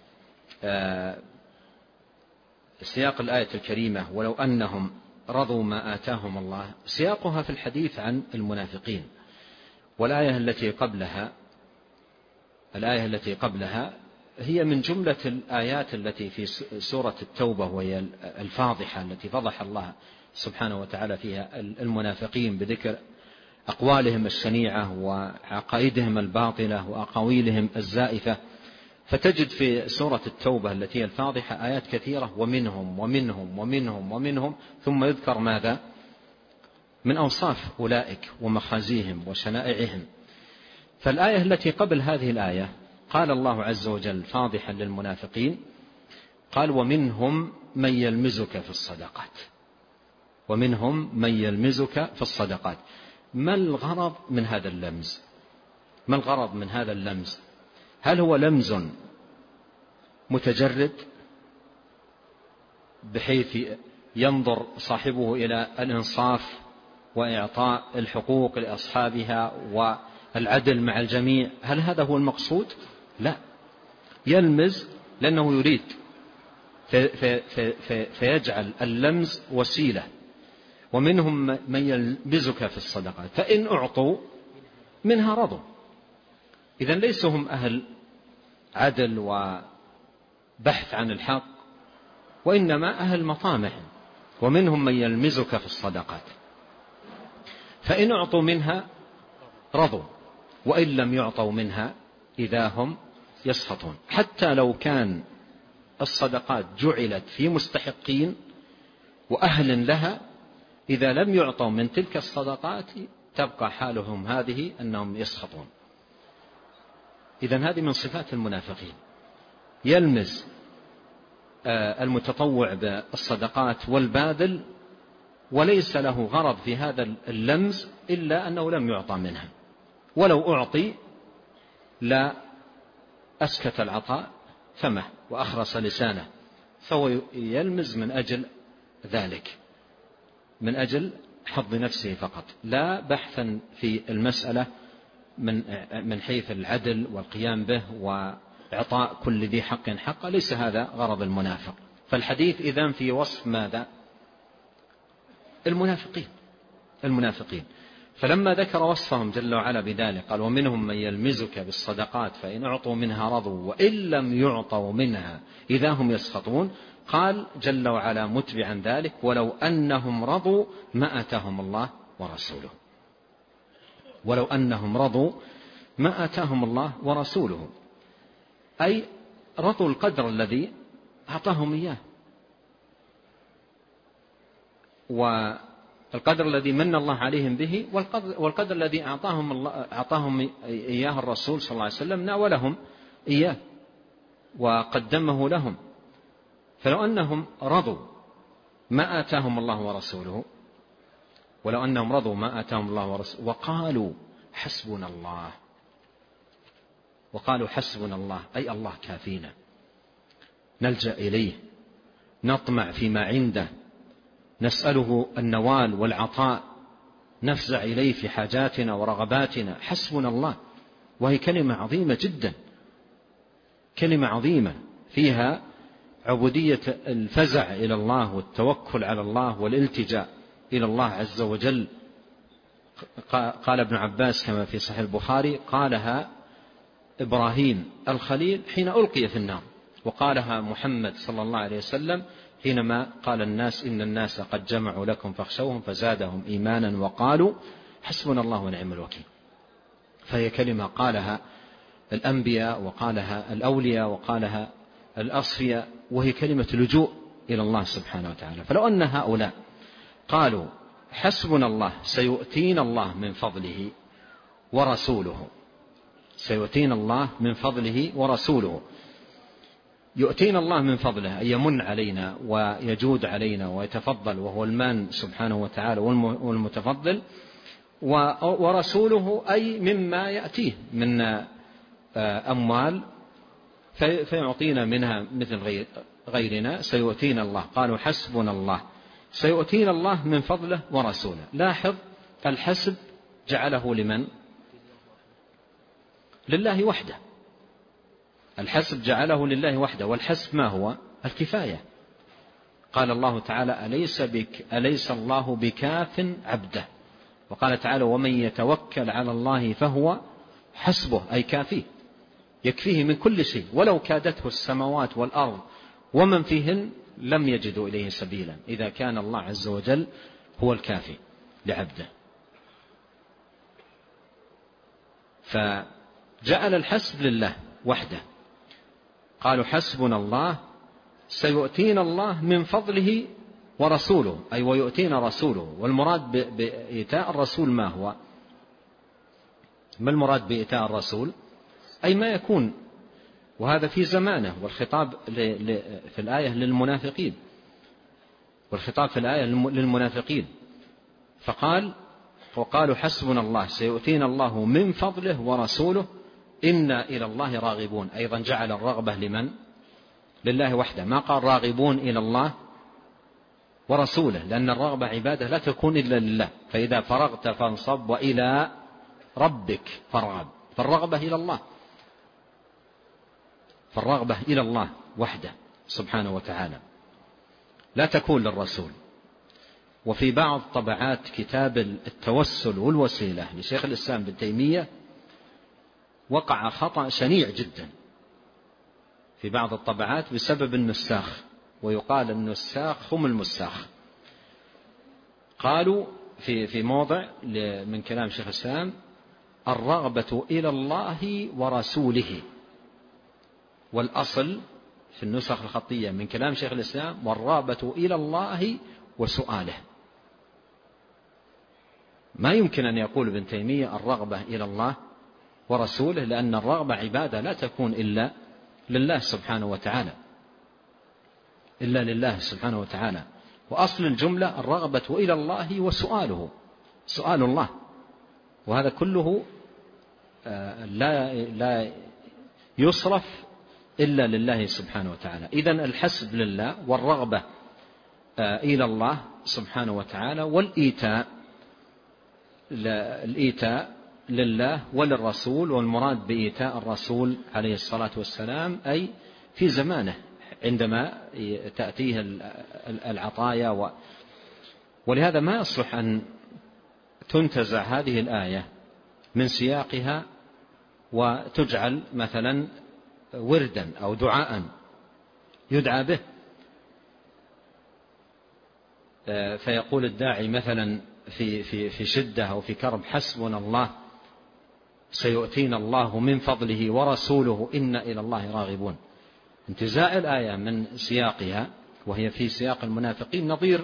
سياق الآية الكريمة ولو أنهم رضوا ما آتاهم الله، سياقها في الحديث عن المنافقين، والآية التي قبلها الآية التي قبلها هي من جملة الآيات التي في سورة التوبة، وهي الفاضحة التي فضح الله سبحانه وتعالى فيها المنافقين بذكر أقوالهم الشنيعة وعقائدهم الباطلة وأقاويلهم الزائفة. فتجد في سورة التوبة التي هي الفاضحة آيات كثيرة ومنهم ومنهم ومنهم ومنهم، ثم يذكر ماذا؟ من أوصاف أولئك ومخازيهم وشنائعهم. فالآية التي قبل هذه الآية قال الله عز وجل فاضحا للمنافقين، قال ومنهم من يلمزك في الصدقات، ومنهم من يلمزك في الصدقات. ما الغرض من هذا اللمز؟ ما الغرض من هذا اللمز؟ هل هو لمز متجرد بحيث ينظر صاحبه إلى الإنصاف وإعطاء الحقوق لأصحابها والعدل مع الجميع؟ هل هذا هو المقصود؟ لا، يلمز لأنه يريد في في في في فيجعل اللمز وسيلة. ومنهم من يلمزك في الصدقات فإن أعطوا منها رضوا إذن ليسوا هم أهل عدل وبحث عن الحق، وإنما أهل مطامع، ومنهم من يلمزك في الصدقات، فإن أعطوا منها رضوا، وإن لم يعطوا منها إذا هم يسخطون. حتى لو كان الصدقات جعلت في مستحقين وأهل لها، إذا لم يعطوا من تلك الصدقات تبقى حالهم هذه أنهم يسخطون. إذن هذه من صفات المنافقين، يلمز المتطوع بالصدقات والباذل وليس له غرض في هذا اللمز إلا أنه لم يعطى منها، ولو أعطي لا أسكت العطاء فمه وأخرس لسانه، فهو يلمز من أجل ذلك، من أجل حظ نفسه فقط، لا بحثا في المسألة من من حيث العدل والقيام به وإعطاء كل ذي حق حقه. ليس هذا غرض المنافق. فالحديث إذن في وصف ماذا؟ المنافقين المنافقين فلما ذكر وصفهم جل وعلا بذلك قال ومنهم من يلمزك بالصدقات فإن أعطوا منها رضوا وإن لم يعطوا منها إذا هم يسخطون. قال جل وعلا متبعا ذلك ولو أنهم رضوا ما آتاهم الله ورسوله، ولو أنهم رضوا ما آتاهم الله ورسوله، أي رضوا القدر الذي أعطاهم إياه، والقدر الذي من الله عليهم به، والقدر الذي أعطاهم, الله أعطاهم إياه الرسول صلى الله عليه وسلم ناولهم إياه وقدمه لهم. فلو أنهم رضوا ما آتاهم الله ورسوله، ولو أنهم رضوا ما آتاهم الله ورسوله وقالوا حسبنا الله، وقالوا حسبنا الله أي الله كافينا، نلجأ إليه، نطمع فيما عنده، نسأله النوال والعطاء، نفزع إليه في حاجاتنا ورغباتنا، حسبنا الله. وهي كلمة عظيمة جدا، كلمة عظيمة فيها عبودية الفزع إلى الله والتوكل على الله والالتجاء إلى الله عز وجل. قال ابن عباس كما في صحيح البخاري قالها إبراهيم الخليل حين ألقي في النار، وقالها محمد صلى الله عليه وسلم حينما قال الناس إن الناس قد جمعوا لكم فاخشوهم فزادهم إيمانا وقالوا حسبنا الله ونعم الوكيل. فهي كلمة قالها الأنبياء وقالها الأولياء وقالها الأصفياء، وهي كلمة لجوء إلى الله سبحانه وتعالى. فلو أن هؤلاء قالوا حسبنا الله سيؤتينا الله من فضله ورسوله، سيؤتينا الله من فضله ورسوله، يؤتينا الله من فضله أي يمن علينا ويجود علينا ويتفضل، وهو المان سبحانه وتعالى والمتفضل، ورسوله أي مما يأتيه من أموال فيعطينا منها مثل غيرنا، سيؤتينا الله. قالوا حسبنا الله سيؤتينا الله من فضله ورسوله. لاحظ الحسب جعله لمن؟ لله وحده، الحسب جعله لله وحده، والحسب ما هو؟ الكفاية. قال الله تعالى أليس, بك أليس الله بكاف عبده، وقال تعالى ومن يتوكل على الله فهو حسبه أي كافيه، يكفيه من كل شيء، ولو كادته السماوات والأرض ومن فيهن لم يجدوا إليه سبيلا، إذا كان الله عز وجل هو الكافي لعبده. فجعل الحسب لله وحده. قالوا حسبنا الله سيؤتينا الله من فضله ورسوله أي ويؤتينا رسوله. والمراد بإيتاء الرسول ما هو؟ ما المراد بإيتاء الرسول؟ أي ما يكون، وهذا في زمانه، والخطاب في الآية للمنافقين، والخطاب في الآية للمنافقين. فقال وقالوا حسبنا الله سيؤتينا الله من فضله ورسوله إنا إلى الله راغبون. أيضا جعل الرغبة لمن؟ لله وحده، ما قال راغبون إلى الله ورسوله، لأن الرغبة عبادة لا تكون إلا لله. فإذا فرغت فانصب وإلى ربك فارغب، فالرغبة إلى الله، فالرغبة إلى الله وحده سبحانه وتعالى، لا تكون للرسول. وفي بعض طبعات كتاب التوسل والوسيلة لشيخ الإسلام ابن تيمية وقع خطأ شنيع جدا في بعض الطبعات بسبب النساخ، ويقال النساخ هم المساخ. قالوا في في موضع من كلام شيخ الإسلام: الرغبة إلى الله ورسوله. والأصل في النسخ الخطية من كلام شيخ الإسلام: والرغبة إلى الله وسؤاله. ما يمكن أن يقول ابن تيمية الرغبة إلى الله ورسوله، لأن الرغبة عبادة لا تكون إلا لله سبحانه وتعالى، إلا لله سبحانه وتعالى. وأصل الجملة الرغبة إلى الله وسؤاله، سؤال الله، وهذا كله لا لا يصرف إلا لله سبحانه وتعالى. إذن الحسب لله، والرغبة إلى الله سبحانه وتعالى، والإيتاء الإيتاء لله وللرسول. والمراد بإيتاء الرسول عليه الصلاة والسلام أي في زمانه عندما تأتيه العطايا. ولهذا ما يصلح أن تنتزع هذه الآية من سياقها وتجعل مثلا وردا أو دعاء يدعى به، فيقول الداعي مثلا في في في شدة أو في كرب: حسبنا الله سيؤتينا الله من فضله ورسوله إنا إلى الله راغبون. انتزاع الآية من سياقها وهي في سياق المنافقين نظير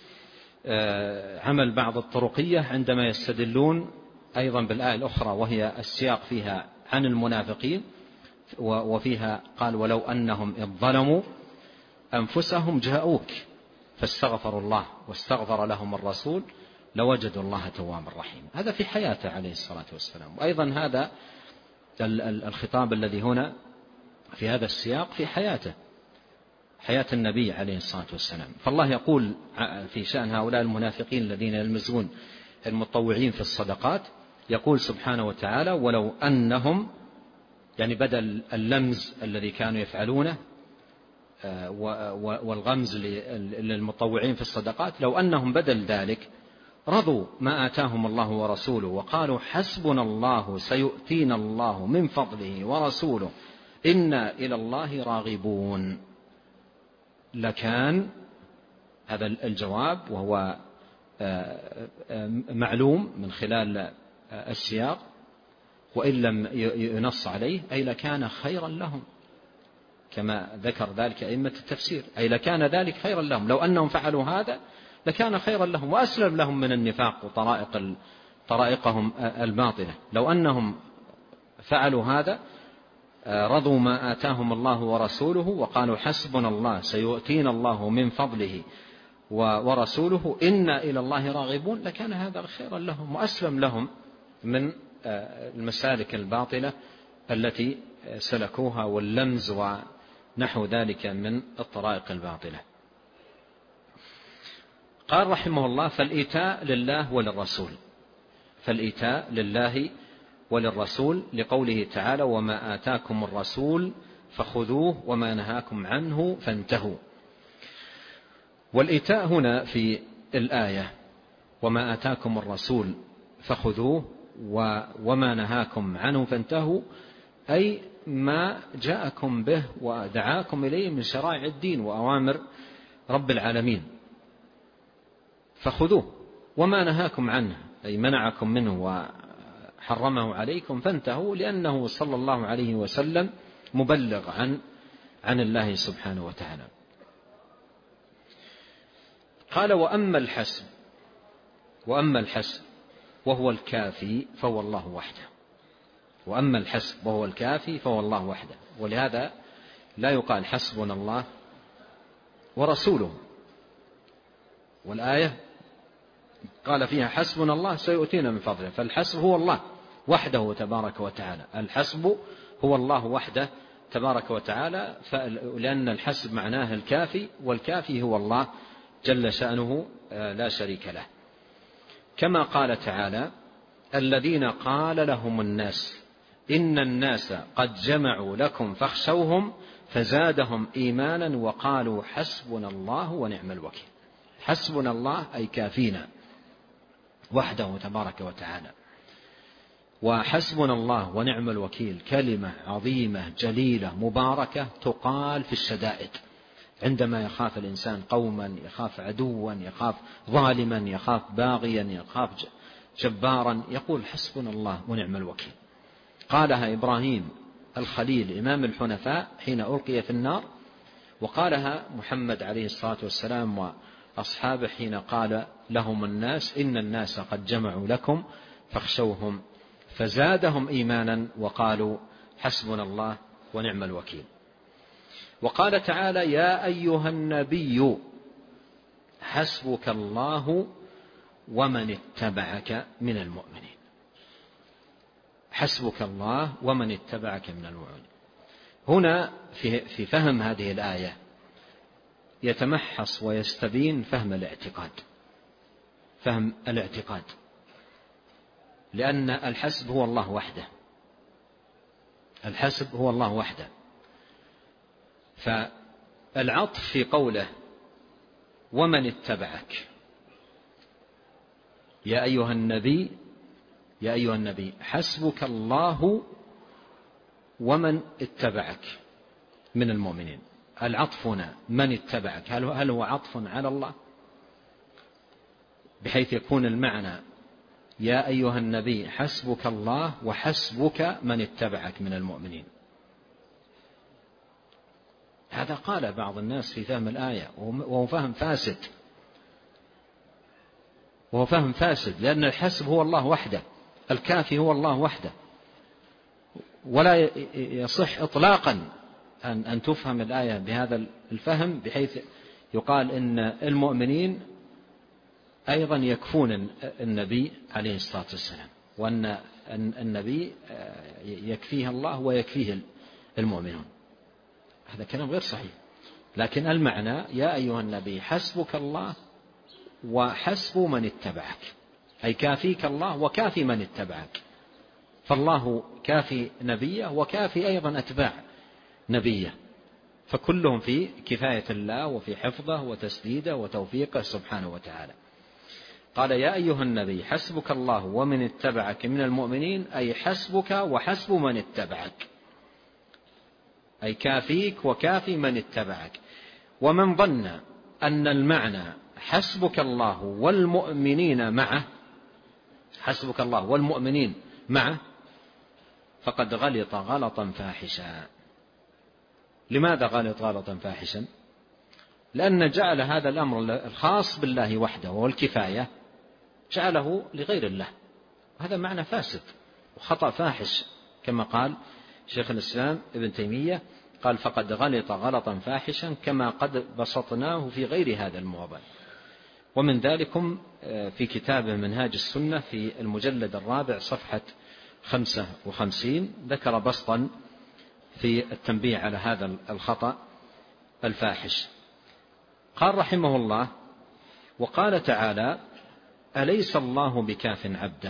عمل بعض الطرقية عندما يستدلون أيضا بالآية الأخرى وهي السياق فيها عن المنافقين، وفيها قال: ولو أنهم إذ ظلموا أنفسهم جاءوك فاستغفروا الله واستغفر لهم الرسول لوجدوا الله توابا رحيما. هذا في حياته عليه الصلاة والسلام. وأيضا هذا الخطاب الذي هنا في هذا السياق في حياته، حياة النبي عليه الصلاة والسلام. فالله يقول في شأن هؤلاء المنافقين الذين يلمزون المتطوعين في الصدقات، يقول سبحانه وتعالى: ولو أنهم، يعني بدل اللمز الذي كانوا يفعلونه والغمز للمتطوعين في الصدقات، لو أنهم بدل ذلك رضوا ما آتاهم الله ورسوله وقالوا: حسبنا الله سيؤتينا الله من فضله ورسوله إنا إلى الله راغبون، لكان هذا الجواب، وهو معلوم من خلال السياق وإن لم ينص عليه، أي لكان خيرا لهم، كما ذكر ذلك أئمة التفسير، أي لكان ذلك خيرا لهم. لو أنهم فعلوا هذا لكان خيرا لهم وأسلم لهم من النفاق وطرائق طرائقهم الباطلة. لو أنهم فعلوا هذا رضوا ما آتاهم الله ورسوله وقالوا: حسبنا الله سيؤتينا الله من فضله ورسوله إنا إلى الله راغبون، لكان هذا خيرا لهم وأسلم لهم من المسالك الباطلة التي سلكوها واللمز ونحو ذلك من الطرائق الباطلة. قال رحمه الله: فالإيتاء لله وللرسول، فالإيتاء لله وللرسول لقوله تعالى: وما آتاكم الرسول فخذوه وما نهاكم عنه فانتهوا. والإيتاء هنا في الآية وما آتاكم الرسول فخذوه وما نهاكم عنه فانتهوا، أي ما جاءكم به ودعاكم إليه من شرائع الدين وأوامر رب العالمين فخذوه، وما نهاكم عنه أي منعكم منه وحرمه عليكم فانتهوا، لأنه صلى الله عليه وسلم مبلغ عن عن الله سبحانه وتعالى. قال: وأما الحسب وأما الحسب وهو الكافي فهو الله وحده. وأما الحسب وهو الكافي فهو الله وحده. ولهذا لا يقال حسبنا الله ورسوله، والآية قال فيها: حسبنا الله سيؤتينا من فضله. فالحسب هو الله وحده تبارك وتعالى، الحسب هو الله وحده تبارك وتعالى، لأن الحسب معناه الكافي، والكافي هو الله جل شأنه لا شريك له. كما قال تعالى: الذين قال لهم الناس إن الناس قد جمعوا لكم فاخشوهم فزادهم إيمانا وقالوا حسبنا الله ونعم الوكيل. حسبنا الله أي كافينا وحده تبارك وتعالى. وحسبنا الله ونعم الوكيل كلمة عظيمة جليلة مباركة تقال في الشدائد، عندما يخاف الإنسان قوما، يخاف عدوا، يخاف ظالما، يخاف باغيا، يخاف جبارا، يقول حسبنا الله ونعم الوكيل. قالها إبراهيم الخليل إمام الحنفاء حين ألقي في النار، وقالها محمد عليه الصلاة والسلام وأصحابه حين قال لهم الناس إن الناس قد جمعوا لكم فاخشوهم فزادهم إيمانا وقالوا حسبنا الله ونعم الوكيل. وقال تعالى يا أيها النبي حسبك الله ومن اتبعك من المؤمنين. حسبك الله ومن اتبعك من المؤمنين. هنا في فهم هذه الآية يتمحص ويستبين فهم الاعتقاد، فهم الاعتقاد، لأن الحسب هو الله وحده، الحسب هو الله وحده. فالعطف في قوله ومن اتبعك يا أيها النبي، يا أيها النبي حسبك الله ومن اتبعك من المؤمنين. العطف هنا من اتبعك هل هو عطف على الله بحيث يكون المعنى يا أيها النبي حسبك الله وحسبك من اتبعك من المؤمنين؟ هذا قال بعض الناس في فهم الآية وهو فهم فاسد، وهو فهم فاسد، لأن الحسب هو الله وحده، الكافي هو الله وحده، ولا يصح إطلاقا أن, أن تفهم الآية بهذا الفهم بحيث يقال إن المؤمنين أيضا يكفون النبي عليه الصلاة والسلام، وأن النبي يكفيه الله ويكفيه المؤمنون. هذا كلام غير صحيح. لكن المعنى يا أيها النبي حسبك الله وحسب من اتبعك، أي كافيك الله وكافي من اتبعك، فالله كافي نبيه وكافي أيضا أتباع نبيه، فكلهم في كفاية الله وفي حفظه وتسديده وتوفيقه سبحانه وتعالى. قال يا أيها النبي حسبك الله ومن اتبعك من المؤمنين، أي حسبك وحسب من اتبعك، أي كافيك وكافي من اتبعك. ومن ظن أن المعنى حسبك الله والمؤمنين معه، حسبك الله والمؤمنين معه، فقد غلط غلطا فاحشا. لماذا غلط غلطا فاحشا؟ لأن جعل هذا الأمر الخاص بالله وحده وهو الكفاية جعله لغير الله، هذا معنى فاسد وخطأ فاحش، كما قال شيخ الإسلام ابن تيمية قال فقد غلط غلطا فاحشا كما قد بسطناه في غير هذا الموضع. ومن ذلكم في كتابه منهاج السنة في المجلد الرابع صفحة خمسة وخمسين ذكر بسطا في التنبيه على هذا الخطأ الفاحش. قال رحمه الله وقال تعالى أليس الله بكاف عبده،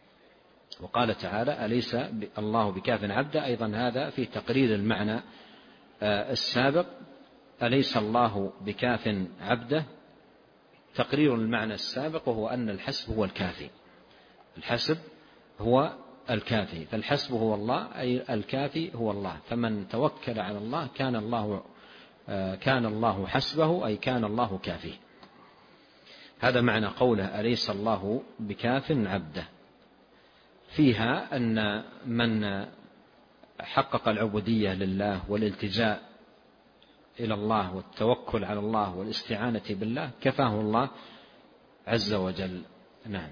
وقال تعالى أليس الله بكاف عبده، أيضا هذا في تقرير المعنى السابق، أليس الله بكاف عبده، تقرير المعنى السابق وهو أن الحسب هو الكافي، الحسب هو الكافي، فالحسب هو الله أي الكافي هو الله، فمن توكل على الله كان الله كان الله حسبه أي كان الله كافيه. هذا معنى قوله أليس الله بكاف عبده. فيها أن من حقق العبودية لله والالتجاء إلى الله والتوكل على الله والاستعانة بالله كفاه الله عز وجل. نعم.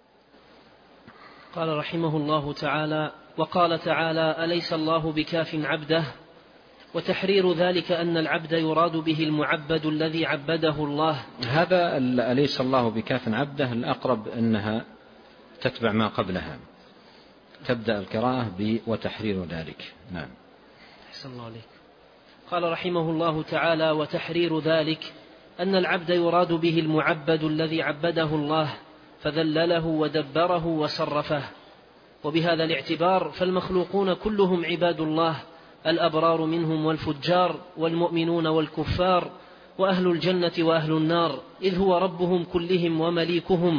قال رحمه الله تعالى وقال تعالى أليس الله بكاف عبده، وتحرير ذلك أن العبد يراد به المعبد الذي عبده الله. هذا أليس الله بكاف عبده الأقرب أنها تتبع ما قبلها، تبدأ القراءة ب وتحرير ذلك. نعم. أحسن الله عليك. قال رحمه الله تعالى وتحرير ذلك أن العبد يراد به المعبد الذي عبده الله فذلله ودبره وصرفه. وبهذا الاعتبار فالمخلوقون كلهم عباد الله، الأبرار منهم والفجار، والمؤمنون والكفار، وأهل الجنة وأهل النار، إذ هو ربهم كلهم ومليكهم،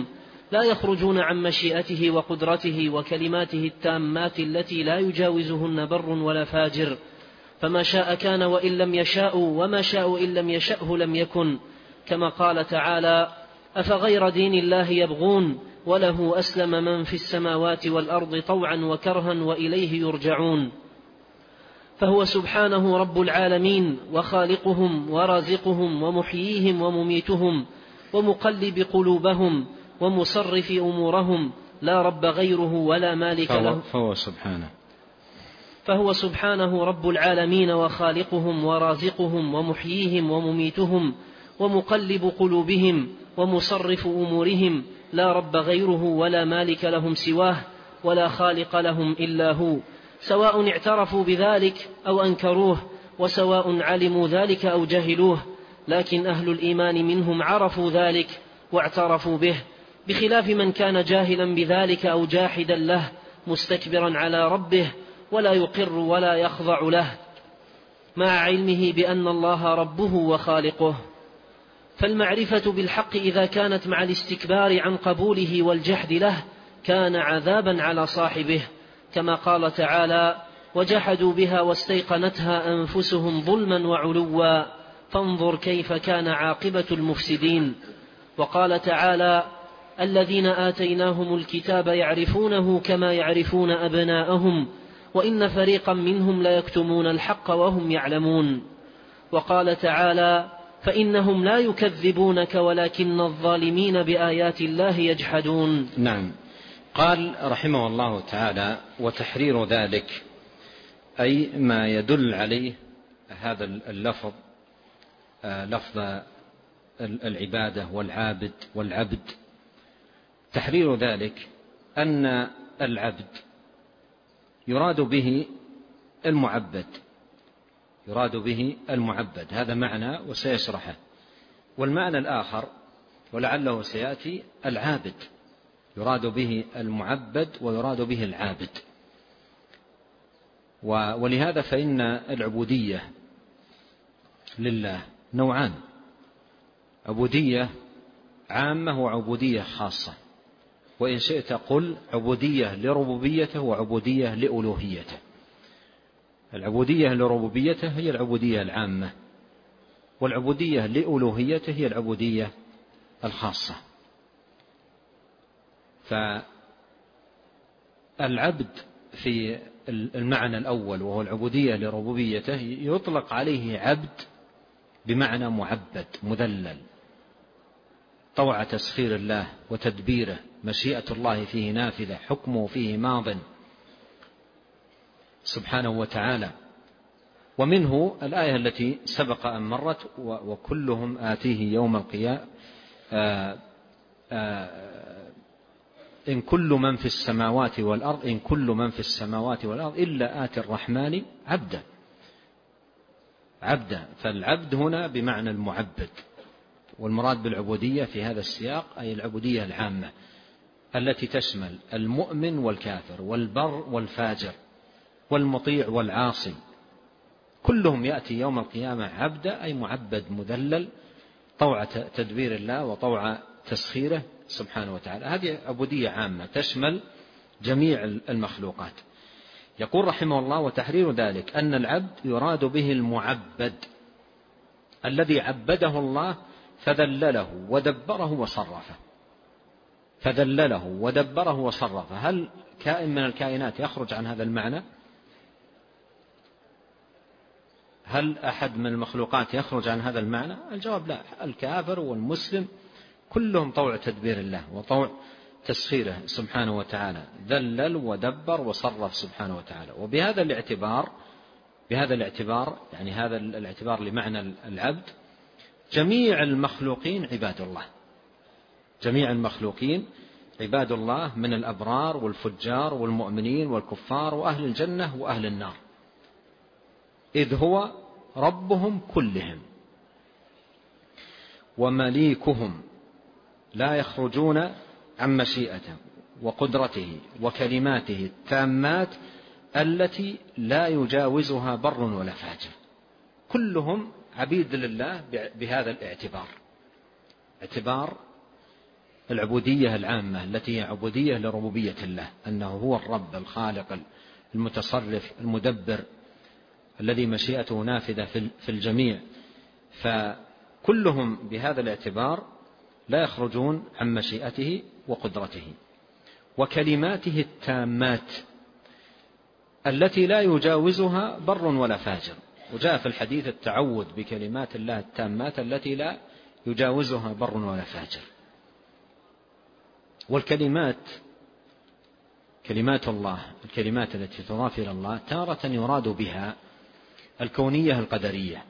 لا يخرجون عن مشيئته وقدرته وكلماته التامات التي لا يجاوزهن بر ولا فاجر، فما شاء كان وإن لم يشاءوا، وما شاءوا إن لم يشأه لم يكن، كما قال تعالى: أفغير دين الله يبغون وله أسلم من في السماوات والأرض طوعا وكرها وإليه يرجعون. فهو سبحانه رب العالمين وخالقهم ورازقهم ومحييهم ومميتهم ومقلب قلوبهم ومصرف أمورهم، لا رب غيره ولا مالك فهو له. فهو سبحانه فهو سبحانه رب العالمين وخالقهم ورازقهم ومحييهم ومميتهم ومقلب قلوبهم ومصرف أمورهم، لا رب غيره ولا مالك لهم سواه ولا خالق لهم إلا هو، سواء اعترفوا بذلك أو أنكروه، وسواء علموا ذلك أو جهلوه، لكن أهل الإيمان منهم عرفوا ذلك واعترفوا به، بخلاف من كان جاهلا بذلك أو جاحدا له مستكبرا على ربه ولا يقر ولا يخضع له، مع علمه بأن الله ربه وخالقه. فالمعرفة بالحق إذا كانت مع الاستكبار عن قبوله والجحد له كان عذابا على صاحبه، كما قال تعالى: وجحدوا بها واستيقنتها أنفسهم ظلما وعلوا فانظر كيف كان عاقبة المفسدين. وقال تعالى: الذين آتيناهم الكتاب يعرفونه كما يعرفون أبناءهم وإن فريقا منهم ليكتمون الحق وهم يعلمون. وقال تعالى: فإنهم لا يكذبونك ولكن الظالمين بآيات الله يجحدون. نعم. قال رحمه الله تعالى: وتحرير ذلك، أي ما يدل عليه هذا اللفظ، لفظ العبادة والعابد والعبد، تحرير ذلك أن العبد يراد به المعبد، يراد به المعبد، هذا معنى وسيشرحه. والمعنى الآخر ولعله سيأتي: العابد، يراد به المعبد ويراد به العابد. ولهذا فإن العبودية لله نوعان: عبودية عامة وعبودية خاصة، وإن شئت قل عبودية لربوبيته وعبودية لألوهيته. العبودية لربوبيته هي العبودية العامة، والعبودية لألوهيته هي العبودية الخاصة. فالعبد في المعنى الأول وهو العبودية لربوبيته يطلق عليه عبد بمعنى معبد مذلل، طوع تسخير الله وتدبيره، مشيئة الله فيه نافذة، حكمه فيه ماض سبحانه وتعالى. ومنه الآية التي سبق أن مرت: وكلهم آتيه يوم القيامة إن كل من في السماوات والأرض إن كل من في السماوات والأرض إلا آتي الرحمن عبدا عبدا. فالعبد هنا بمعنى المعبد، والمراد بالعبودية في هذا السياق أي العبودية العامة التي تشمل المؤمن والكافر والبر والفاجر والمطيع والعاصي، كلهم يأتي يوم القيامة عبدا، أي معبد مذلل طوع تدبير الله وطوع تسخيره سبحانه وتعالى. هذه عبودية عامة تشمل جميع المخلوقات. يقول رحمه الله: وتحرير ذلك أن العبد يراد به المعبد الذي عبده الله فذلله ودبره وصرفه. فذلله ودبره وصرفه، هل كائن من الكائنات يخرج عن هذا المعنى؟ هل أحد من المخلوقات يخرج عن هذا المعنى؟ الجواب لا. الكافر والمسلم كلهم طوع تدبير الله وطوع تسخيره سبحانه وتعالى، ذلل ودبر وصرف سبحانه وتعالى. وبهذا الاعتبار بهذا الاعتبار يعني هذا الاعتبار لمعنى العبد، جميع المخلوقين عباد الله، جميع المخلوقين عباد الله من الأبرار والفجار والمؤمنين والكفار وأهل الجنة وأهل النار، إذ هو ربهم كلهم ومليكهم، لا يخرجون عن مشيئته وقدرته وكلماته التامات التي لا يجاوزها بر ولا فاجر. كلهم عبيد لله بهذا الاعتبار، اعتبار العبودية العامة التي هي عبودية لربوبية الله، أنه هو الرب الخالق المتصرف المدبر الذي مشيئته نافذة في الجميع. فكلهم بهذا الاعتبار لا يخرجون عن مشيئته وقدرته وكلماته التامات التي لا يجاوزها بر ولا فاجر. وجاء في الحديث التعوذ بكلمات الله التامات التي لا يجاوزها بر ولا فاجر. والكلمات كلمات الله الكلمات التي تضاف إلى الله تارة يراد بها الكونية القدرية،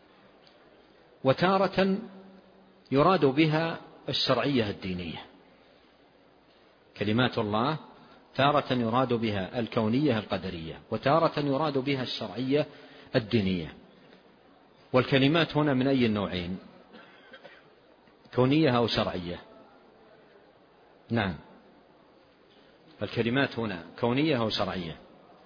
وتارة يراد بها الشرعية الدينية. كلمات الله تارة يراد بها الكونية القدرية، وتارة يراد بها الشرعية الدينية. والكلمات هنا من أي النوعين؟ كونية أو شرعية؟ نعم، الكلمات هنا كونية أو شرعية؟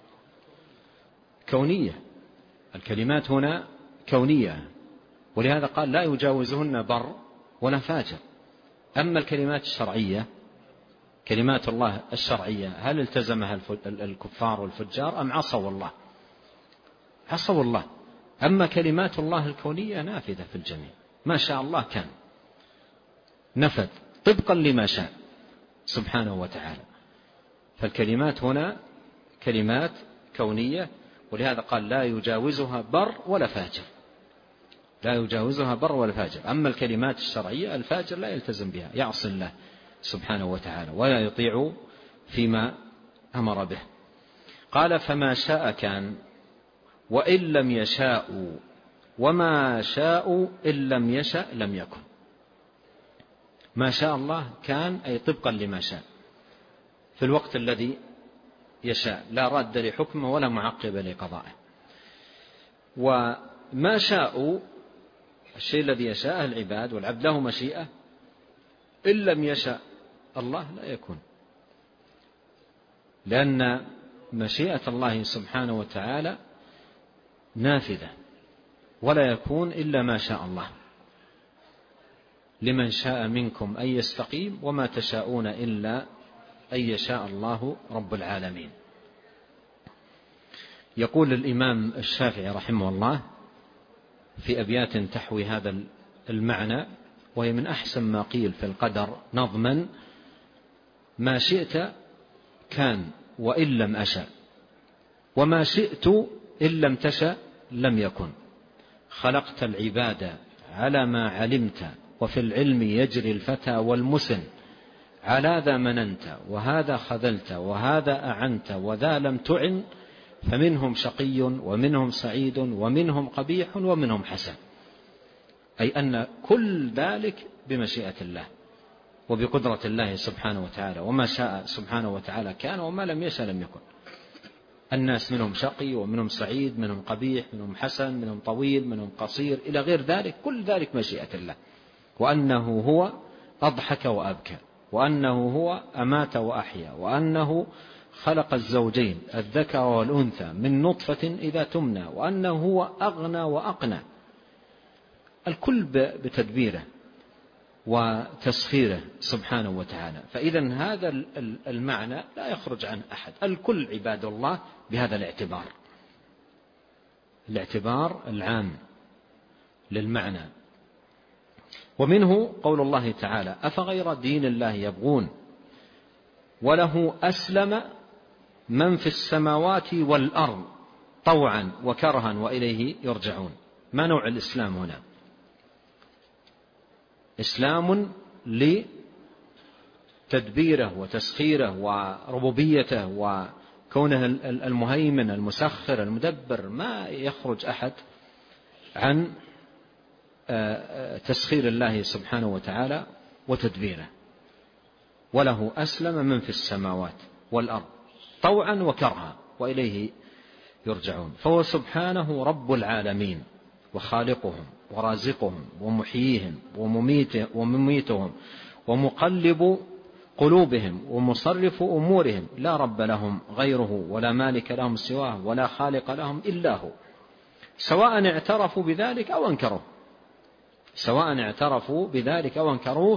كونية. الكلمات هنا كونية، ولهذا قال لا يجاوزهن بر ولا فاجر. أما الكلمات الشرعية، كلمات الله الشرعية، هل التزمها الكفار والفجار أم عصوا الله؟ عصوا الله. أما كلمات الله الكونية نافذة في الجميع، ما شاء الله كان، نفذ طبقا لما شاء سبحانه وتعالى. فالكلمات هنا كلمات كونية، ولهذا قال لا يجاوزها بر ولا فاجر، لا يجاوزها بر ولا فاجر. أما الكلمات الشرعية الفاجر لا يلتزم بها، يعصي الله سبحانه وتعالى ولا يطيع فيما أمر به. قال فما شاء كان وإن لم يشاءوا وما شاءوا إن لم يشأ لم يكن. ما شاء الله كان، أي طبقا لما شاء في الوقت الذي يشاء، لا راد لحكمه ولا معقب لقضائه. وما شاءوا الشيء الذي يشاءه العباد والعبد له مشيئة، إن لم يشأ الله لا يكون، لأن مشيئة الله سبحانه وتعالى نافذة ولا يكون إلا ما شاء الله. لمن شاء منكم أن يستقيم وما تشاءون إلا أن يشاء الله رب العالمين. يقول الإمام الشافعي رحمه الله في أبيات تحوي هذا المعنى، وهي من أحسن ما قيل في القدر نظما: ما شئت كان وإن لم أشأ، وما شئت إن لم تشأ لم يكن. خلقت العباد على ما علمت، وفي العلم يجري الفتى والمسن. على ذا مننت وهذا خذلت، وهذا أعنت وذا لم تعن. فمنهم شقي ومنهم سعيد ومنهم قبيح ومنهم حسن. أي أن كل ذلك بمشيئة الله وبقدرة الله سبحانه وتعالى، وما شاء سبحانه وتعالى كان، وما لم يشاء لم يكن. الناس منهم شقي ومنهم سعيد، منهم قبيح، منهم حسن، منهم طويل، منهم قصير، إلى غير ذلك. كل ذلك مشيئة الله. وأنه هو أضحك وأبكى، وأنه هو أمات وأحيا، وأنه خلق الزوجين الذكر والأنثى من نطفة إذا تمنى، وأنه هو أغنى وأقنى. الكل بتدبيره وتسخيره سبحانه وتعالى. فإذا هذا المعنى لا يخرج عن أحد، الكل عباد الله بهذا الاعتبار، الاعتبار العام للمعنى. ومنه قول الله تعالى: أفغير دين الله يبغون وله أسلم من في السماوات والأرض طوعا وكرها وإليه يرجعون. ما نوع الإسلام هنا؟ إسلام لتدبيره وتسخيره وربوبيته وكونه المهيمن المسخر المدبر. ما يخرج أحد عن تسخير الله سبحانه وتعالى وتدبيره. وله أسلم من في السماوات والأرض طوعا وكرها وإليه يرجعون. فهو سبحانه رب العالمين وخالقهم ورازقهم ومحييهم ومميتهم ومقلب قلوبهم ومصرف أمورهم. لا رب لهم غيره ولا مالك لهم سواه ولا خالق لهم إلا هو، سواء اعترفوا بذلك أو أنكروه، سواء اعترفوا بذلك أو أنكروه.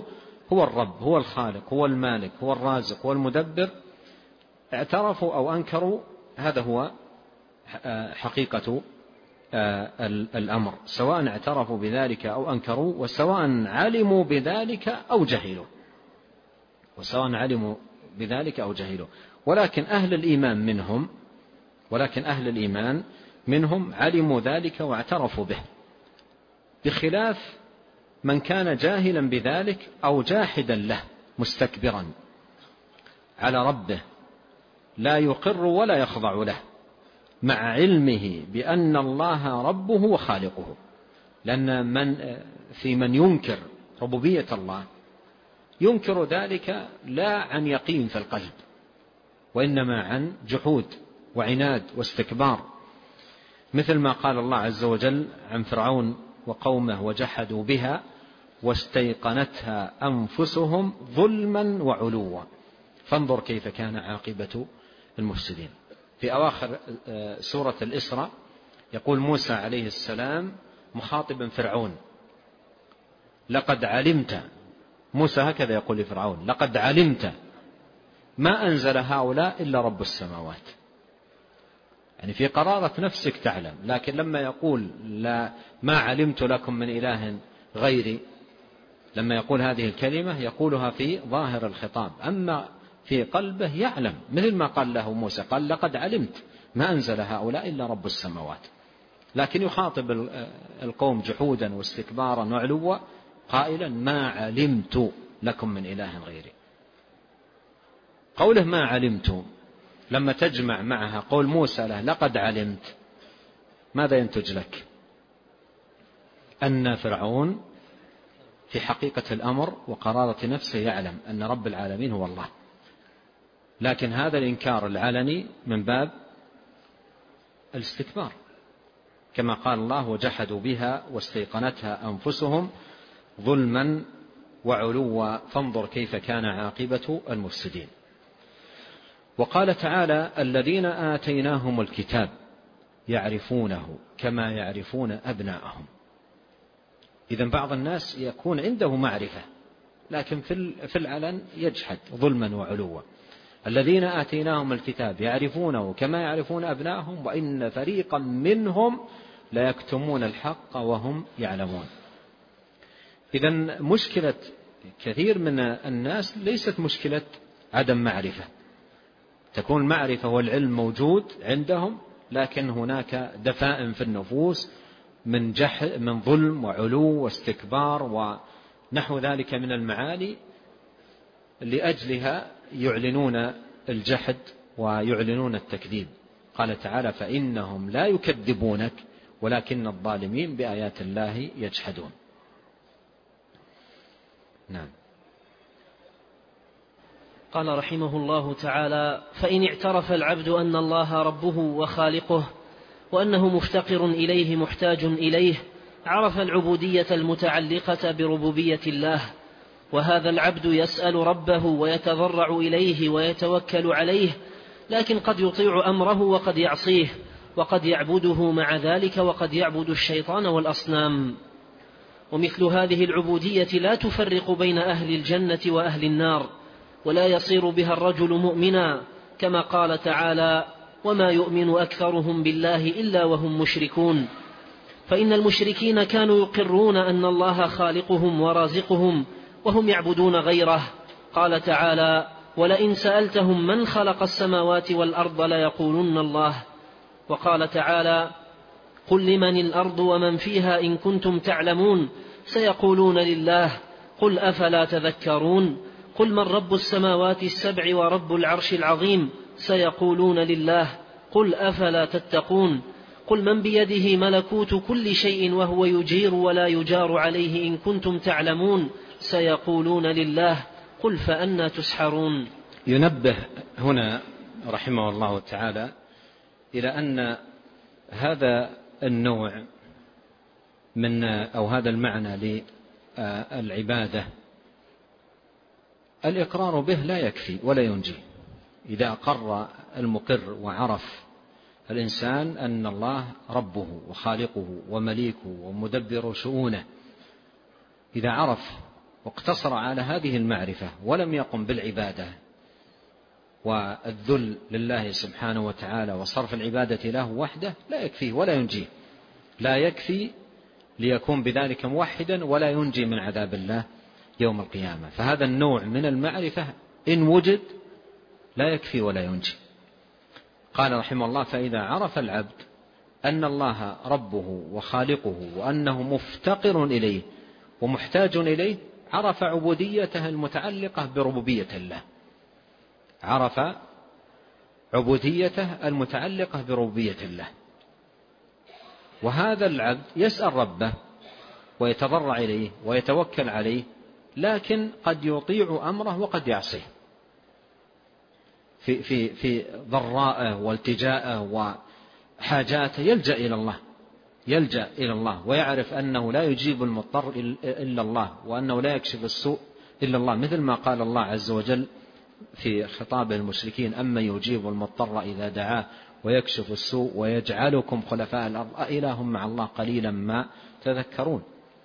هو الرب، هو الخالق، هو المالك، هو الرازق، هو المدبر، اعترفوا أو أنكروا، هذا هو حقيقة الأمر، سواء اعترفوا بذلك أو أنكروا، وسواء علموا بذلك أو جهلوا، وسواء علموا بذلك أو جهلوا. ولكن أهل الإيمان منهم ولكن أهل الإيمان منهم علموا ذلك واعترفوا به، بخلاف من كان جاهلا بذلك أو جاحدا له مستكبرا على ربه لا يقر ولا يخضع له، مع علمه بأن الله ربه وخالقه. لأن من في من ينكر ربوبية الله ينكر ذلك لا عن يقين في القلب، وإنما عن جحود وعناد واستكبار، مثل ما قال الله عز وجل عن فرعون وقومه: وجحدوا بها واستيقنتها أنفسهم ظلما وعلوا فانظر كيف كان عاقبة المفسدين. في أواخر سورة الإسراء يقول موسى عليه السلام مخاطبا فرعون: لقد علمت، موسى هكذا يقول لفرعون: لقد علمت ما أنزل هؤلاء إلا رب السماوات. يعني في قرارة نفسك تعلم، لكن لما يقول لا ما علمت لكم من إله غيري، لما يقول هذه الكلمة يقولها في ظاهر الخطاب، أما في قلبه يعلم، مثل ما قال له موسى، قال: لقد علمت ما أنزل هؤلاء إلا رب السماوات. لكن يخاطب القوم جحودا واستكبارا وعلوا قائلا: ما علمت لكم من إله غيري. قوله ما علمت لما تجمع معها قول موسى له لقد علمت، ماذا ينتج لك؟ أن فرعون في حقيقة الأمر وقرارة نفسه يعلم أن رب العالمين هو الله، لكن هذا الإنكار العلني من باب الاستكبار، كما قال الله: وجحدوا بها واستيقنتها أنفسهم ظلما وعلوا فانظر كيف كان عاقبة المفسدين. وقال تعالى: الذين آتيناهم الكتاب يعرفونه كما يعرفون أبناءهم. إذن بعض الناس يكون عنده معرفة لكن في العلن يجحد ظلما وعلوا. الذين آتيناهم الكتاب يعرفونه كما يعرفون أبناءهم وإن فريقا منهم لا يكتمون الحق وهم يعلمون. إذن مشكلة كثير من الناس ليست مشكلة عدم معرفة، تكون المعرفة والعلم موجود عندهم، لكن هناك دفائن في النفوس من جحد من ظلم وعلو واستكبار ونحو ذلك من المعاني، لأجلها يعلنون الجحد ويعلنون التكذيب. قال تعالى: فإنهم لا يكذبونك ولكن الظالمين بآيات الله يجحدون. نعم. قال رحمه الله تعالى: فإن اعترف العبد أن الله ربه وخالقه وأنه مفتقر إليه محتاج إليه، عرف العبودية المتعلقة بربوبية الله، وهذا العبد يسأل ربه ويتضرع إليه ويتوكل عليه، لكن قد يطيع أمره وقد يعصيه، وقد يعبده مع ذلك وقد يعبد الشيطان والأصنام. ومثل هذه العبودية لا تفرق بين أهل الجنة وأهل النار، ولا يصير بها الرجل مؤمنا، كما قال تعالى: وما يؤمن أكثرهم بالله إلا وهم مشركون. فإن المشركين كانوا يقرون أن الله خالقهم ورازقهم وهم يعبدون غيره. قال تعالى: ولئن سألتهم من خلق السماوات والأرض ليقولن الله. وقال تعالى: قل لمن الأرض ومن فيها إن كنتم تعلمون سيقولون لله قل أفلا تذكرون. قل من رب السماوات السبع ورب العرش العظيم سيقولون لله قل أفلا تتقون. قل من بيده ملكوت كل شيء وهو يجير ولا يجار عليه إن كنتم تعلمون سيقولون لله قل فأنى تسحرون. ينبه هنا رحمه الله تعالى إلى أن هذا النوع من أو هذا المعنى للعبادة الإقرار به لا يكفي ولا ينجي. إذا أقر المقر وعرف الإنسان أن الله ربه وخالقه ومليكه ومدبر شؤونه، إذا عرف واقتصر على هذه المعرفة ولم يقم بالعبادة والذل لله سبحانه وتعالى وصرف العبادة له وحده، لا يكفيه ولا ينجيه، لا يكفي ليكون بذلك موحدا ولا ينجي من عذاب الله يوم القيامة. فهذا النوع من المعرفة إن وجد لا يكفي ولا ينجي. قال رحمه الله: فإذا عرف العبد أن الله ربه وخالقه وأنه مفتقر إليه ومحتاج إليه، عرف عبوديته المتعلقة بربوبية الله، عرف عبوديته المتعلقة بربوبية الله. وهذا العبد يسأل ربه ويتضرع إليه ويتوكل عليه، لكن قد يطيع أمره وقد يعصيه في, في, في ضراءه والتجاءه وحاجاته، يلجأ إلى الله يلجأ إلى الله ويعرف أنه لا يجيب المضطر إلا الله، وأنه لا يكشف السوء إلا الله، مثل ما قال الله عز وجل في خطاب المشركين: أما يجيب المضطر إذا دعاه ويكشف السوء ويجعلكم خلفاء الأرض أإله مع الله قليلا ما تذكرون.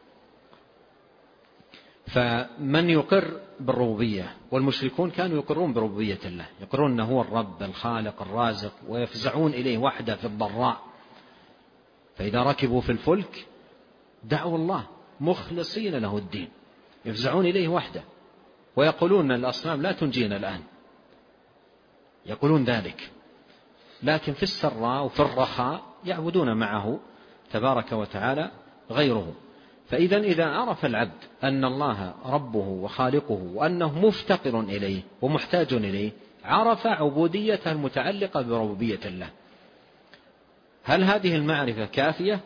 فمن يقر بالربوبية، والمشركون كانوا يقرون بربوبية الله، يقرون أنه هو الرب الخالق الرازق، ويفزعون إليه وحده في الضراء. فإذا ركبوا في الفلك دعوا الله مخلصين له الدين، يفزعون إليه وحده، ويقولون الأصنام لا تنجينا الآن، يقولون ذلك، لكن في السراء وفي الرخاء يعبدون معه تبارك وتعالى غيره. فإذا إذا عرف العبد أن الله ربه وخالقه وأنه مفتقر إليه ومحتاج إليه، عرف عبوديته المتعلقة بربوبية الله. هل هذه المعرفة كافية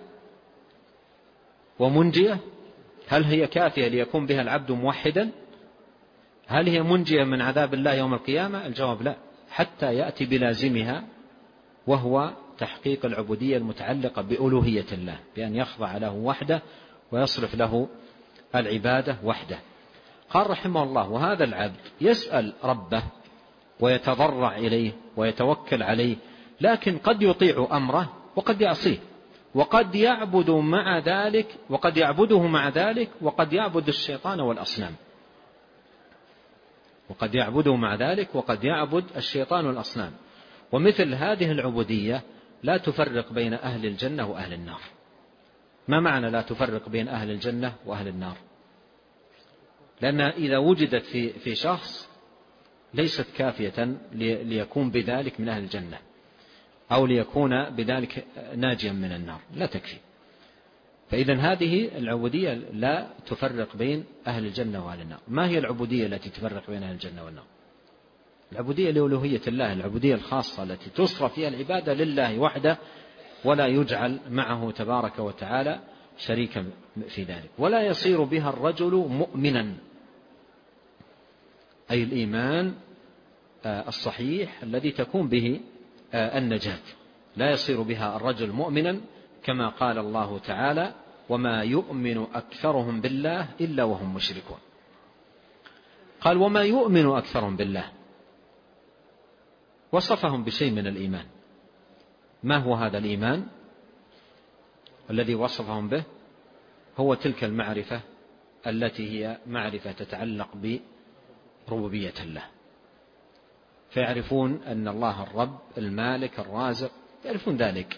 ومنجية؟ هل هي كافية ليكون بها العبد موحدا؟ هل هي منجية من عذاب الله يوم القيامة؟ الجواب لا، حتى يأتي بلازمها، وهو تحقيق العبودية المتعلقة بألوهية الله، بأن يخضع له وحده ويصرف له العبادة وحده. قال رحمه الله: وهذا العبد يسأل ربه ويتضرع إليه ويتوكل عليه، لكن قد يطيع أمره وقد يعصيه، وقد يعبد مع ذلك وقد يعبده مع ذلك وقد يعبد الشيطان والأصنام، وقد يعبده مع ذلك وقد يعبد الشيطان والأصنام. ومثل هذه العبودية لا تفرق بين أهل الجنة وأهل النار. ما معنى لا تفرق بين أهل الجنة وأهل النار؟ لأن إذا وجدت في في شخص ليست كافية ليكون بذلك من أهل الجنة أو ليكون بذلك ناجيا من النار، لا تكفي. فإذا هذه العبودية لا تفرق بين أهل الجنة وأهل النار. ما هي العبودية التي تفرق بين أهل الجنة والنار؟ العبودية لألوهية الله، العبودية الخاصة التي تصرف فيها العبادة لله وحده، ولا يجعل معه تبارك وتعالى شريكا في ذلك. ولا يصير بها الرجل مؤمنا، أي الإيمان الصحيح الذي تكون به النجاة، لا يصير بها الرجل مؤمنا، كما قال الله تعالى: وما يؤمن أكثرهم بالله إلا وهم مشركون. قال: وما يؤمن أكثرهم بالله، وصفهم بشيء من الإيمان. ما هو هذا الإيمان الذي وصفهم به؟ هو تلك المعرفة التي هي معرفة تتعلق بربوبية الله، فيعرفون أن الله الرب المالك الرازق، يعرفون ذلك،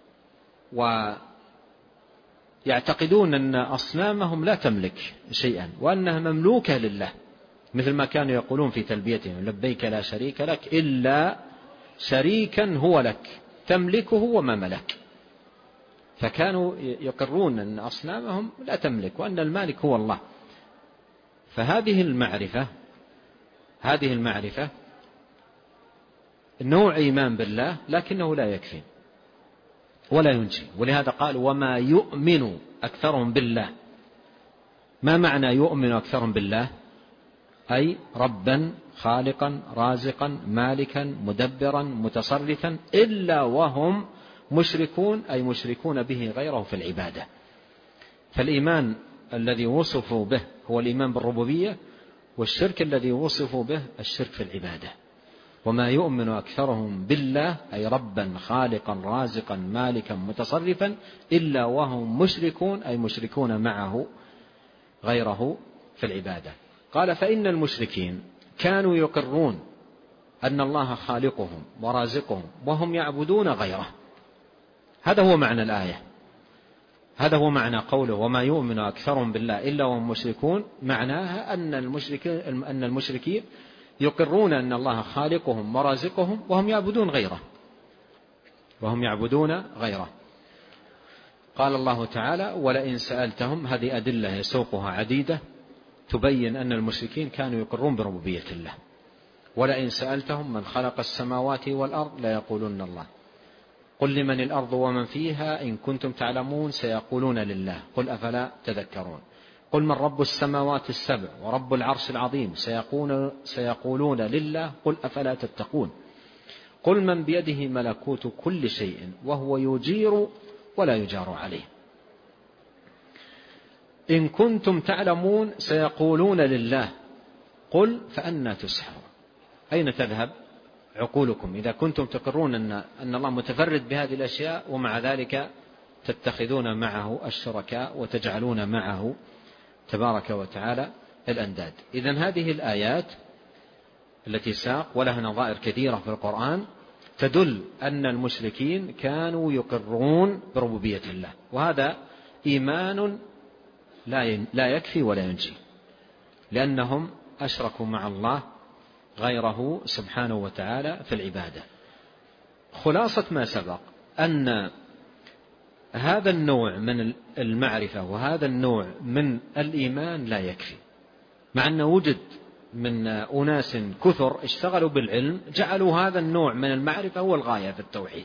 ويعتقدون أن أصنامهم لا تملك شيئا وأنها مملوكة لله، مثل ما كانوا يقولون في تلبيتهم: لبيك لا شريك لك إلا شريكا هو لك تملكه وما ملك. فكانوا يقرون أن أصنامهم لا تملك وأن المالك هو الله. فهذه المعرفة هذه المعرفة نوع إيمان بالله، لكنه لا يكفي ولا ينجي. ولهذا قال: وما يؤمن أكثرهم بالله. ما معنى يؤمن أكثرهم بالله؟ أي ربا خالقا رازقا مالكا مدبرا متصرفا، إلا وهم مشركون، أي مشركون به غيره في العبادة. فالإيمان الذي وصفوا به هو الإيمان بالربوبية، والشرك الذي وصفوا به الشرك في العبادة. وما يؤمن أكثرهم بالله أي ربا خالقا رازقا مالكا متصرفا، إلا وهم مشركون، أي مشركون معه غيره في العبادة. قال فإن المشركين كانوا يقرون أن الله خالقهم ورازقهم وهم يعبدون غيره. هذا هو معنى الآية، هذا هو معنى قوله وما يؤمن أكثرهم بالله إلا وهم مشركون. معناها أن المشركين, أن المشركين يقرون أن الله خالقهم ورازقهم وهم يعبدون غيره وهم يعبدون غيره. قال الله تعالى ولئن سألتهم، هذه أدلة يسوقها عديدة تبين أن المشركين كانوا يقرون بربوبية الله. ولئن سألتهم من خلق السماوات والأرض ليقولون الله قل لمن الأرض ومن فيها إن كنتم تعلمون سيقولون لله قل أفلا تذكرون. قل من رب السماوات السبع ورب العرش العظيم سيقولون, سيقولون لله قل أفلا تتقون. قل من بيده ملكوت كل شيء وهو يجير ولا يجار عليه. إن كنتم تعلمون سيقولون لله قل فأنى تسحرون. أين تذهب عقولكم إذا كنتم تقرون أن, أن الله متفرد بهذه الأشياء ومع ذلك تتخذون معه الشركاء وتجعلون معه تبارك وتعالى الأنداد. إذن هذه الآيات التي ساق ولها نظائر كثيرة في القرآن تدل أن المشركين كانوا يقرون بربوبية الله، وهذا إيمان لا يكفي ولا ينجي، لأنهم أشركوا مع الله غيره سبحانه وتعالى في العبادة. خلاصة ما سبق أن هذا النوع من المعرفة وهذا النوع من الإيمان لا يكفي، مع أنه وجد من أناس كثر اشتغلوا بالعلم جعلوا هذا النوع من المعرفة هو الغاية في التوحيد،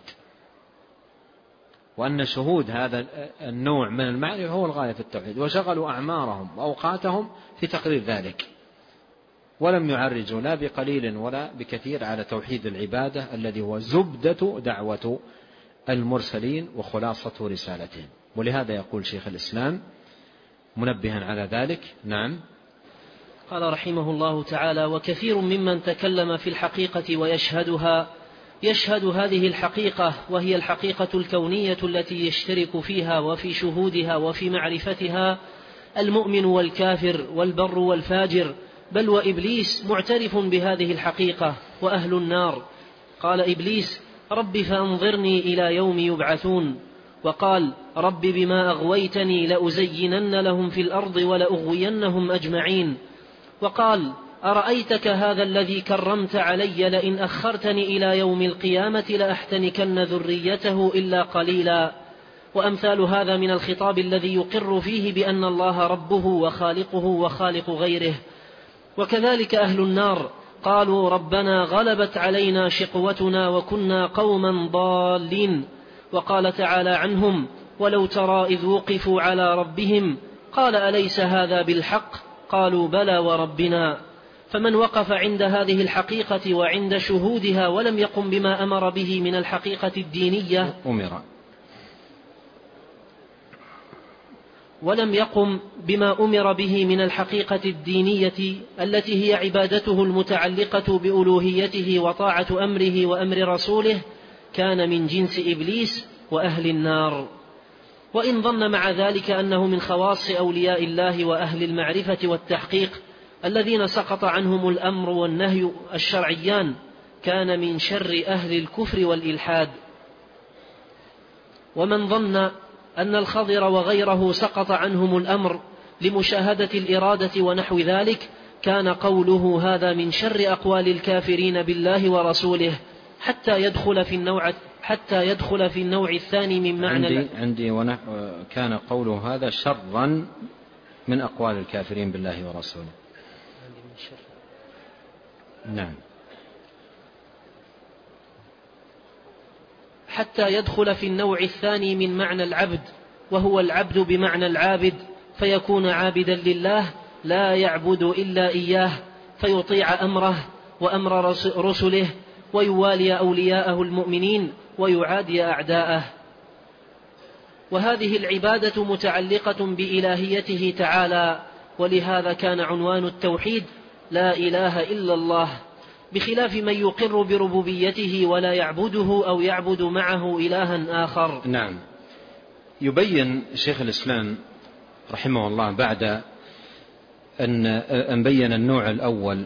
وأن شهود هذا النوع من المعرفة هو الغاية في التوحيد، وشغلوا أعمارهم وأوقاتهم في تقرير ذلك، ولم يعرجوا لا بقليل ولا بكثير على توحيد العبادة الذي هو زبدة دعوة المرسلين وخلاصة رسالتهم. ولهذا يقول شيخ الإسلام منبها على ذلك. نعم. قال رحمه الله تعالى: وكثير ممن تكلم في الحقيقة ويشهدها يشهد هذه الحقيقة، وهي الحقيقة الكونية التي يشترك فيها وفي شهودها وفي معرفتها المؤمن والكافر والبر والفاجر، بل وإبليس معترف بهذه الحقيقة وأهل النار. قال إبليس: رب فأنظرني إلى يوم يبعثون. وقال: رب بما أغويتني لأزينن لهم في الأرض ولأغوينهم أجمعين. وقال: أرأيتك هذا الذي كرمت علي لئن أخرتني إلى يوم القيامة لأحتنكن ذريته إلا قليلا. وأمثال هذا من الخطاب الذي يقر فيه بأن الله ربه وخالقه وخالق غيره. وكذلك أهل النار قالوا: ربنا غلبت علينا شقوتنا وكنا قوما ضالين. وقال تعالى عنهم: ولو ترى إذ وقفوا على ربهم قال أليس هذا بالحق؟ قالوا: بلى وربنا. فمن وقف عند هذه الحقيقة وعند شهودها ولم يقم بما أمر به من الحقيقة الدينية أمر ولم يقم بما أمر به من الحقيقة الدينية التي هي عبادته المتعلقة بألوهيته وطاعة أمره وأمر رسوله، كان من جنس إبليس وأهل النار. وإن ظن مع ذلك أنه من خواص أولياء الله وأهل المعرفة والتحقيق الذين سقط عنهم الأمر والنهي الشرعيان، كان من شر أهل الكفر والإلحاد. ومن ظن أن الخضر وغيره سقط عنهم الأمر لمشاهدة الإرادة ونحو ذلك، كان قوله هذا من شر أقوال الكافرين بالله ورسوله، حتى يدخل في النوع حتى يدخل في النوع الثاني من معنى عندي, عندي ونحو كان قوله هذا شرا من أقوال الكافرين بالله ورسوله. نعم. حتى يدخل في النوع الثاني من معنى العبد، وهو العبد بمعنى العابد، فيكون عابدا لله لا يعبد إلا إياه، فيطيع أمره وأمر رسله، ويوالي أولياءه المؤمنين ويعادي أعداءه. وهذه العبادة متعلقة بإلهيته تعالى، ولهذا كان عنوان التوحيد لا إله إلا الله، بخلاف من يقر بربوبيته ولا يعبده أو يعبد معه إلها آخر. نعم. يبين شيخ الإسلام رحمه الله بعد أن أن بين النوع الأول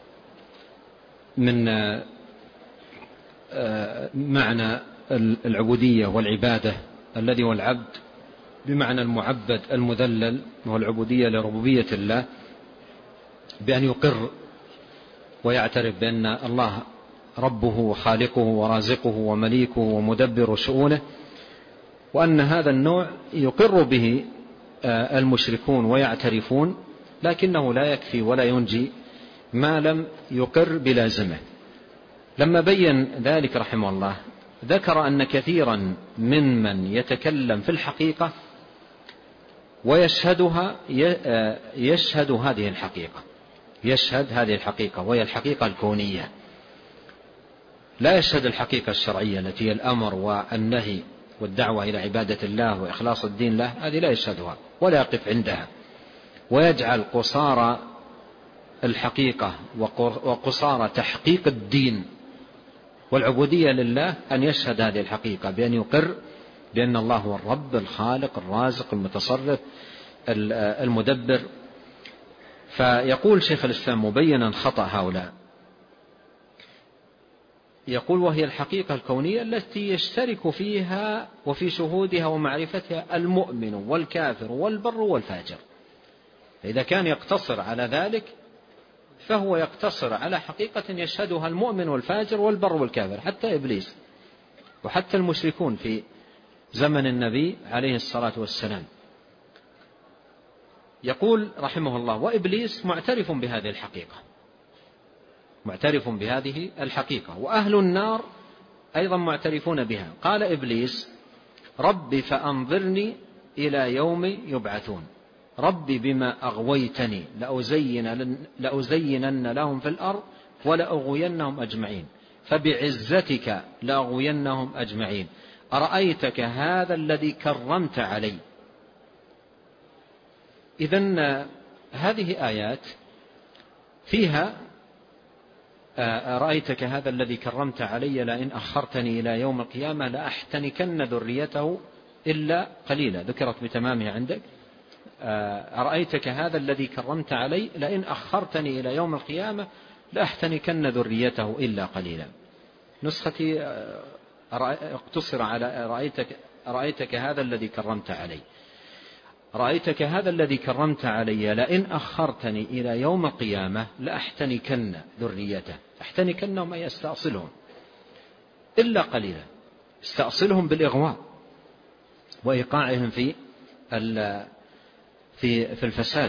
من معنى العبودية والعبادة الذي هو العبد بمعنى المعبد المذلل، وهو العبودية لربوبية الله، بأن يقر ويعترف بأن الله ربه وخالقه ورازقه ومليكه ومدبر شؤونه، وأن هذا النوع يقر به المشركون ويعترفون، لكنه لا يكفي ولا ينجي ما لم يقر بلازمه. لما بين ذلك رحمه الله ذكر أن كثيرا ممن يتكلم في الحقيقة ويشهدها يشهد هذه الحقيقة يشهد هذه الحقيقة وهي الحقيقة الكونية، لا يشهد الحقيقة الشرعية التي هي الأمر والنهي والدعوة إلى عبادة الله وإخلاص الدين له، هذه لا يشهدها ولا يقف عندها، ويجعل قصارى الحقيقة وقصارى تحقيق الدين والعبودية لله أن يشهد هذه الحقيقة بأن يقر بأن الله هو الرب الخالق الرازق المتصرف المدبر. فيقول شيخ الإسلام مبينا خطأ هؤلاء، يقول وهي الحقيقة الكونية التي يشترك فيها وفي شهودها ومعرفتها المؤمن والكافر والبر والفاجر. إذا كان يقتصر على ذلك فهو يقتصر على حقيقة يشهدها المؤمن والفاجر والبر والكافر، حتى إبليس وحتى المشركون في زمن النبي عليه الصلاة والسلام. يقول رحمه الله وإبليس معترف بهذه الحقيقة معترف بهذه الحقيقة وأهل النار أيضا معترفون بها. قال إبليس رب فأنظرني إلى يوم يبعثون، رب بما أغويتني لأزين لأزينن لهم في الأرض ولأغوينهم أجمعين فبعزتك لأغوينهم أجمعين أرأيتك هذا الذي كرمت علي. إذن هذه آيات فيها أرأيتك هذا الذي كرمت علي لئن أخرتني إلى يوم القيامة لأحتنكن ذريته إلا قليلا، ذكرت بتمامها عندك. أرأيتك هذا الذي كرمت علي لئن أخرتني إلى يوم القيامة لأحتنكن ذريته إلا قليلا. نسختي اقتصر على رأيتك, رأيتك هذا الذي كرمت علي رأيتك هذا الذي كرمت علي لئن أخرتني إلى يوم القيامة لأحتنكن ذريته. أحتنكنهم أي أستأصلهم إلا قليلا، استأصلهم بالإغواء وإيقاعهم في في في الفساد.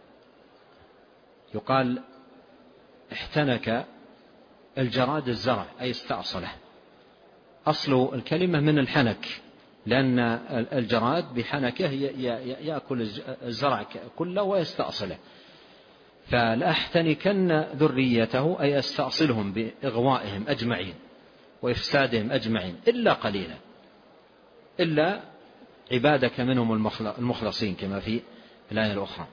يقال احتنك الجراد الزرع أي استأصله، أصل الكلمة من الحنك، لأن الجراد بحنكه يأكل الزرع كله ويستأصله. فلأحتنكن ذريته أي أستأصلهم بإغوائهم أجمعين وإفسادهم أجمعين إلا قليلا، إلا عبادك منهم المخلصين كما في الآية الأخرى.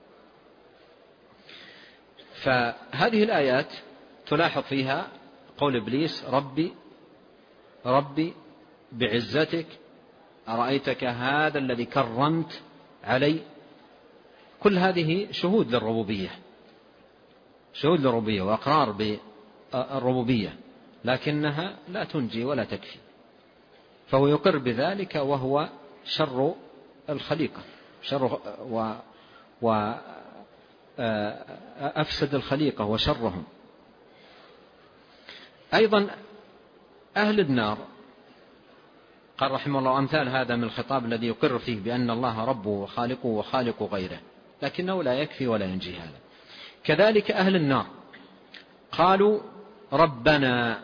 فهذه الآيات تلاحظ فيها قول إبليس ربي ربي بعزتك أرأيتك هذا الذي كرمت علي. كل هذه شهود للربوبية، شهود للربوبية وأقرار بالربوبية، لكنها لا تنجي ولا تكفي. فهو يقر بذلك وهو شر الخليقة، شر و وأفسد الخليقة وشرهم. أيضا أهل النار قال رحمه الله أمثال هذا من الخطاب الذي يقر فيه بأن الله ربه وخالقه وخالق غيره، لكنه لا يكفي ولا ينجي هذا. كذلك أهل النار قالوا ربنا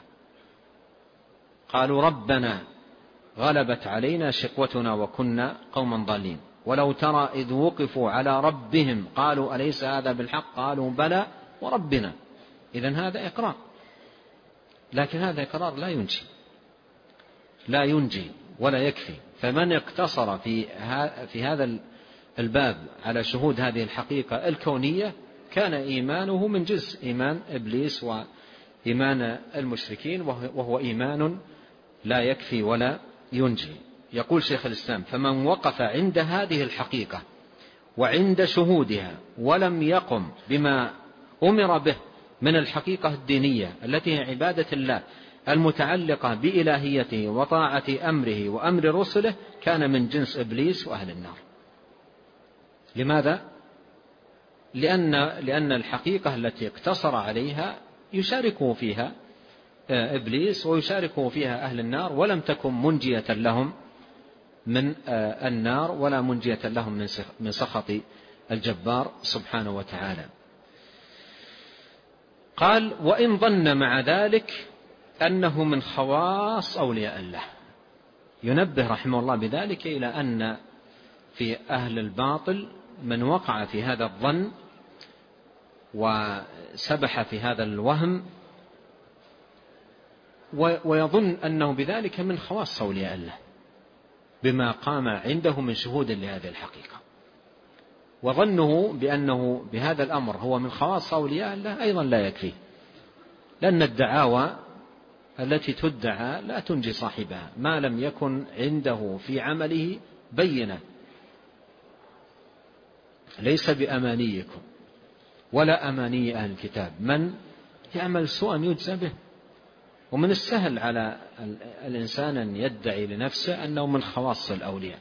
قالوا ربنا غلبت علينا شقوتنا وكنا قوما ضالين ولو ترى إذ وقفوا على ربهم قالوا أليس هذا بالحق قالوا بلى وربنا. إذن هذا إقرار، لكن هذا إقرار لا ينجي لا ينجي ولا يكفي. فمن اقتصر في في هذا الباب على شهود هذه الحقيقة الكونية كان إيمانه من جزء إيمان إبليس وإيمان المشركين، وهو إيمان لا يكفي ولا ينجي. يقول شيخ الإسلام فمن وقف عند هذه الحقيقة وعند شهودها ولم يقم بما أمر به من الحقيقة الدينية التي هي عبادة الله المتعلقة بإلهيته وطاعة أمره وأمر رسله كان من جنس إبليس وأهل النار. لماذا؟ لأن, لأن الحقيقة التي اقتصر عليها يشاركه فيها إبليس ويشاركه فيها أهل النار، ولم تكن منجية لهم من النار ولا منجية لهم من سخط الجبار سبحانه وتعالى. قال: وإن ظن مع ذلك أنه من خواص أولياء الله. ينبه رحمه الله بذلك إلى أن في أهل الباطل من وقع في هذا الظن وسبح في هذا الوهم ويظن أنه بذلك من خواص أولياء الله بما قام عنده من شهود لهذه الحقيقة، وظنه بأنه بهذا الأمر هو من خواص أولياء الله أيضا لا يكفي، لأن الدعاوى التي تدعى لا تنجي صاحبها ما لم يكن عنده في عمله بينة. ليس بأمانيكم ولا أماني أهل الكتاب من يعمل سوءا يجزى به. ومن السهل على الإنسان أن يدعي لنفسه أنه من خواص الأولياء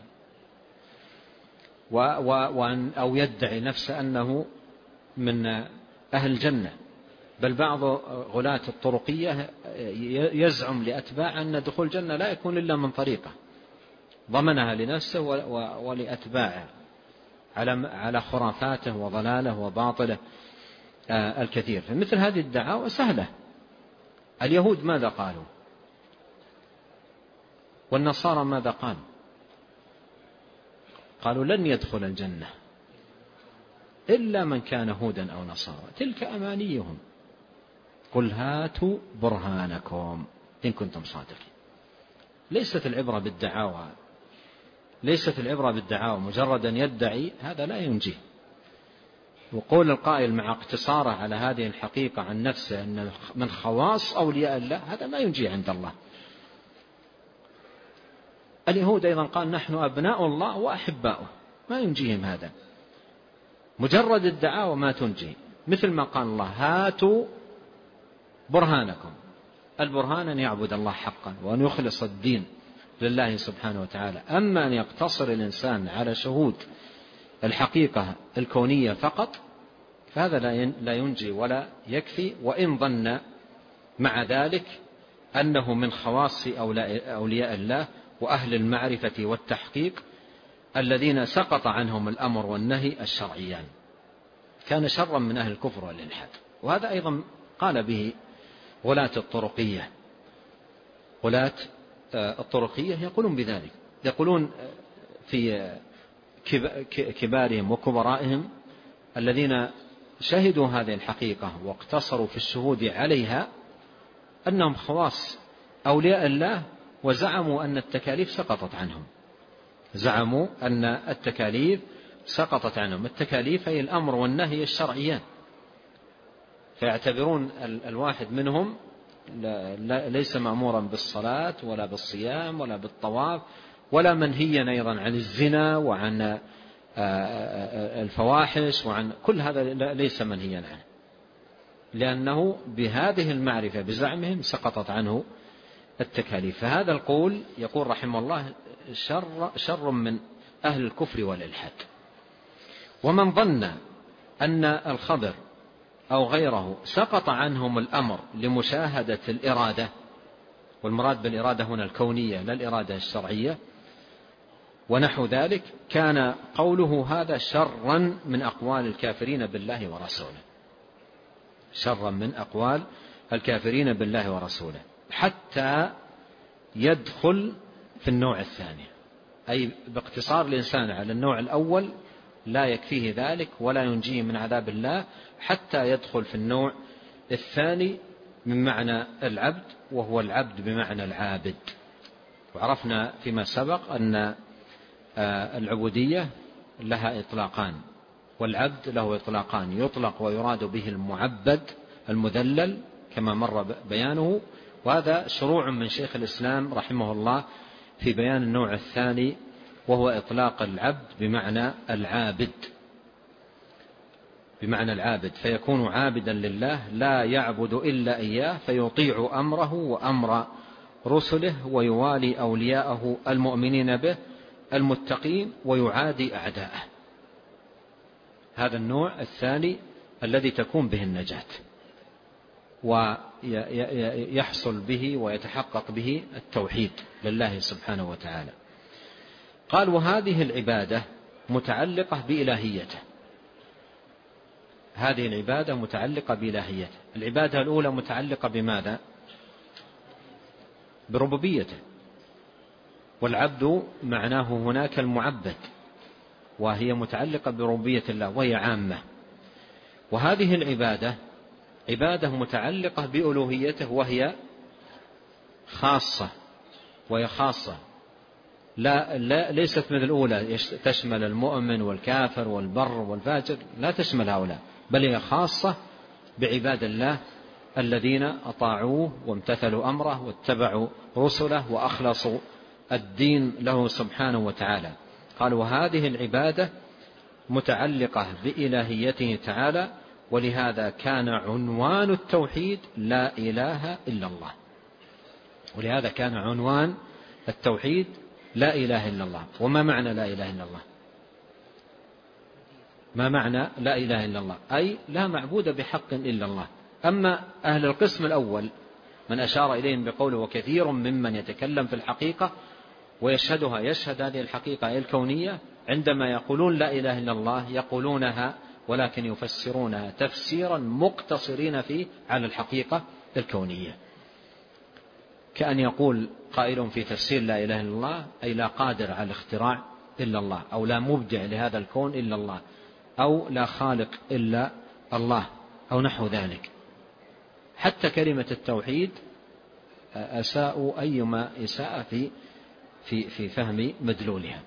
وأن أو يدعي نفسه أنه من أهل الجنة، بل بعض غلاة الطرقية يزعم لأتباع أن دخول الجنة لا يكون إلا من طريقة ضمنها لنفسه ولأتباعه على خرافاته وضلاله وباطله الكثير. فمثل هذه الدعاوى سهلة. اليهود ماذا قالوا؟ والنصارى ماذا قالوا؟ قالوا لن يدخل الجنة إلا من كان هودا أو نصارى، تلك أمانيهم، قل هاتوا برهانكم إن كنتم صادقين. ليست العبرة بالدعاوى، ليست العبرة بالدعاوى، مجرد أن يدعي هذا لا ينجيه. وقول القائل مع اقتصاره على هذه الحقيقة عن نفسه أن من خواص أولياء الله هذا ما ينجي عند الله. اليهود أيضا قال نحن أبناء الله وأحباؤه، ما ينجيهم هذا. مجرد الدعاوى ما تنجي، مثل ما قال الله هاتوا برهانكم. البرهان أن يعبد الله حقا وأن يخلص الدين لله سبحانه وتعالى. أما أن يقتصر الإنسان على شهود الحقيقة الكونية فقط فهذا لا ينجي ولا يكفي، وإن ظن مع ذلك أنه من خواص أولياء الله وأهل المعرفة والتحقيق الذين سقط عنهم الأمر والنهي الشرعيان، كان شرا من أهل الكفر والإلحاد. وهذا أيضا قال به غلاة الطرقية. غلاة الطرقية يقولون بذلك، يقولون في كبارهم وكبرائهم الذين شهدوا هذه الحقيقة واقتصروا في الشهود عليها أنهم خواص أولياء الله، وزعموا أن التكاليف سقطت عنهم. زعموا أن التكاليف سقطت عنهم. التكاليف هي الأمر والنهي الشرعيان، فيعتبرون الواحد منهم ليس مأمورا بالصلاة ولا بالصيام ولا بالطواف ولا منهيا أيضا عن الزنا وعن الفواحش وعن كل هذا، ليس منهيا عنه، لأنه بهذه المعرفة بزعمهم سقطت عنه التكاليف. فهذا القول يقول رحمه الله شر, شر من أهل الكفر والإلحاد. ومن ظن أن الخضر أو غيره سقط عنهم الأمر لمشاهدة الإرادة، والمراد بالإرادة هنا الكونية لا الإرادة الشرعية، ونحو ذلك، كان قوله هذا شرا من أقوال الكافرين بالله ورسوله، شرا من أقوال الكافرين بالله ورسوله، حتى يدخل في النوع الثاني. أي باقتصار الإنسان على النوع الأول لا يكفيه ذلك ولا ينجيه من عذاب الله، حتى يدخل في النوع الثاني من معنى العبد، وهو العبد بمعنى العابد. وعرفنا فيما سبق أن العبودية لها إطلاقان، والعبد له إطلاقان، يطلق ويراد به المعبد المذلل كما مر بيانه، وهذا شروع من شيخ الإسلام رحمه الله في بيان النوع الثاني، وهو إطلاق العبد بمعنى العابد بمعنى العابد، فيكون عابدا لله لا يعبد إلا إياه، فيطيع أمره وأمر رسله، ويوالي أولياءه المؤمنين به المتقين، ويعادي أعداءه. هذا النوع الثاني الذي تكون به النجاة ويحصل به ويتحقق به التوحيد لله سبحانه وتعالى. قال: وهذه العبادة متعلقة بإلهيته. هذه العبادة متعلقة بإلهيته. العبادة الأولى متعلقة بماذا؟ بربوبيته، والعبد معناه هناك المعبد، وهي متعلقة بربوبية الله وهي عامة. وهذه العبادة عبادة متعلقة بألوهيته وهي خاصة، وهي خاصة لا, لا ليست مثل الأولى تشمل المؤمن والكافر والبر والفاجر، لا تشمل هؤلاء، بل هي خاصة بعباد الله الذين أطاعوه وامتثلوا أمره واتبعوا رسله وأخلصوا الدين له سبحانه وتعالى. قال: وهذه العبادة متعلقة بإلهيته تعالى، ولهذا كان عنوان التوحيد لا إله إلا الله. ولهذا كان عنوان التوحيد لا إله إلا الله. وما معنى لا إله إلا الله؟ ما معنى لا إله إلا الله؟ أي لا معبود بحق إلا الله. أما أهل القسم الأول من أشار إليهم بقوله: وكثير ممن يتكلم في الحقيقة ويشهدها، يشهد هذه الحقيقة الكونية، عندما يقولون لا إله إلا الله يقولونها ولكن يفسرونها تفسيرا مقتصرين فيه على الحقيقة الكونية، كأن يقول قائل في تفسير لا إله إلا الله: أي لا قادر على الاختراع إلا الله، أو لا مبدع لهذا الكون إلا الله، أو لا خالق إلا الله، أو نحو ذلك. حتى كلمة التوحيد أساءوا أيما إساءة في في في فهم مدلولها.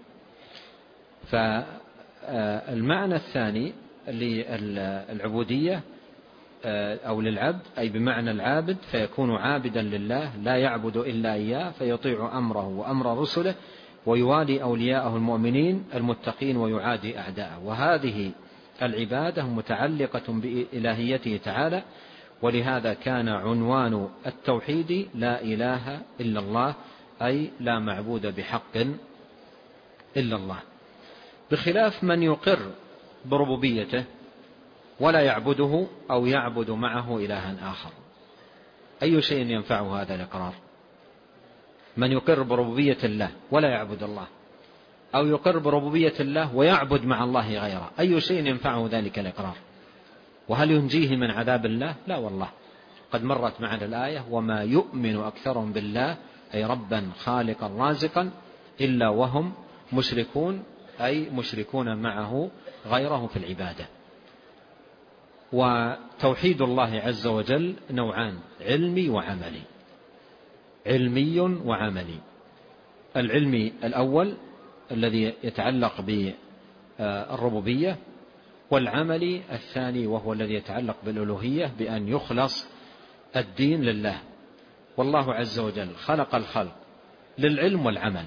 فالمعنى الثاني للعبودية أو للعبد أي بمعنى العابد، فيكون عابدا لله لا يعبد إلا إياه، فيطيع أمره وأمر رسله، ويوالي أولياءه المؤمنين المتقين، ويعادي أعداءه. وهذه العبادة متعلقة بإلهيته تعالى، ولهذا كان عنوان التوحيد لا إله إلا الله، أي لا معبود بحق إلا الله، بخلاف من يقر بربوبيته ولا يعبده أو يعبد معه إلها آخر. أي شيء ينفعه هذا الإقرار؟ من يقر بربوبية الله ولا يعبد الله، أو يقر بربوبية الله ويعبد مع الله غيره، أي شيء ينفعه ذلك الإقرار؟ وهل ينجيه من عذاب الله؟ لا والله. قد مرت معنا الآية: وما يؤمن أكثرهم بالله أي ربا خالقا رازقا إلا وهم مشركون، أي مشركون معه غيره في العبادة. وتوحيد الله عز وجل نوعان: علمي وعملي. علمي وعملي. العلمي الأول الذي يتعلق بالربوبية، والعملي الثاني وهو الذي يتعلق بالألوهية، بأن يخلص الدين لله. والله عز وجل خلق الخلق للعلم والعمل.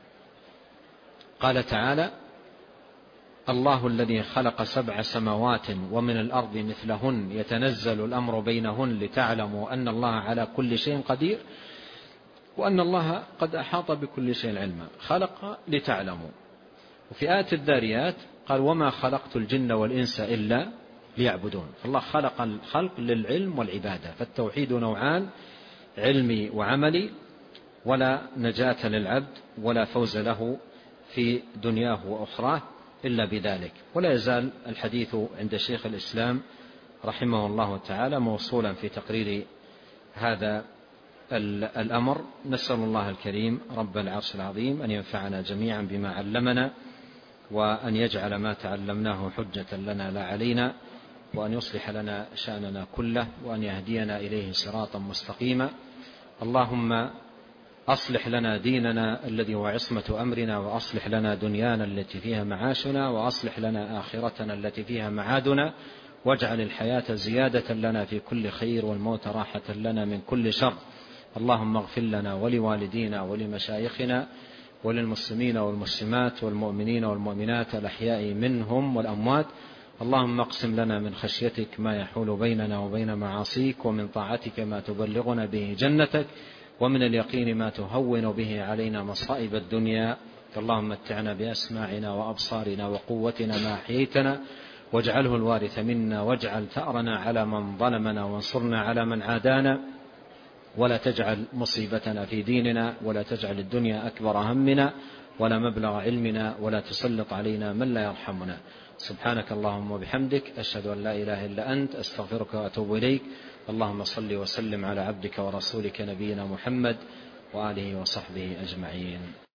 قال تعالى: الله الذي خلق سبع سماوات ومن الأرض مثلهن يتنزل الأمر بينهن لتعلموا أن الله على كل شيء قدير وأن الله قد أحاط بكل شيء علما. خلق لتعلموا. وفي آية الذاريات قال: وما خلقت الجن والإنس إلا ليعبدون. فالله خلق الخلق للعلم والعبادة. فالتوحيد نوعان: علمي وعملي، ولا نجاة للعبد ولا فوز له في دنياه وأخراه إلا بذلك. ولا يزال الحديث عند شيخ الإسلام رحمه الله تعالى موصولا في تقرير هذا الأمر. نسأل الله الكريم رب العرش العظيم أن ينفعنا جميعا بما علمنا، وأن يجعل ما تعلمناه حجة لنا لا علينا، وأن يصلح لنا شأننا كله، وأن يهدينا إليه صراطا مستقيما. اللهم أصلح لنا ديننا الذي هو عصمة أمرنا، وأصلح لنا دنيانا التي فيها معاشنا، وأصلح لنا آخرتنا التي فيها معادنا، واجعل الحياة زيادة لنا في كل خير والموت راحة لنا من كل شر. اللهم اغفر لنا ولوالدينا ولمشايخنا وللمسلمين والمسلمات والمؤمنين والمؤمنات الأحياء منهم والأموات، اللهم اقسم لنا من خشيتك ما يحول بيننا وبين معاصيك، ومن طاعتك ما تبلغنا به جنتك، ومن اليقين ما تهون به علينا مصائب الدنيا. اللهم متعنا بأسماعنا وأبصارنا وقوتنا ما أحييتنا، واجعله الوارث منا، واجعل ثأرنا على من ظلمنا، وانصرنا على من عادانا، ولا تجعل مصيبتنا في ديننا، ولا تجعل الدنيا أكبر همنا ولا مبلغ علمنا، ولا تسلط علينا من لا يرحمنا. سبحانك اللهم وبحمدك، أشهد أن لا إله إلا أنت، أستغفرك وأتوب إليك. اللهم صل وسلم على عبدك ورسولك نبينا محمد وآله وصحبه أجمعين.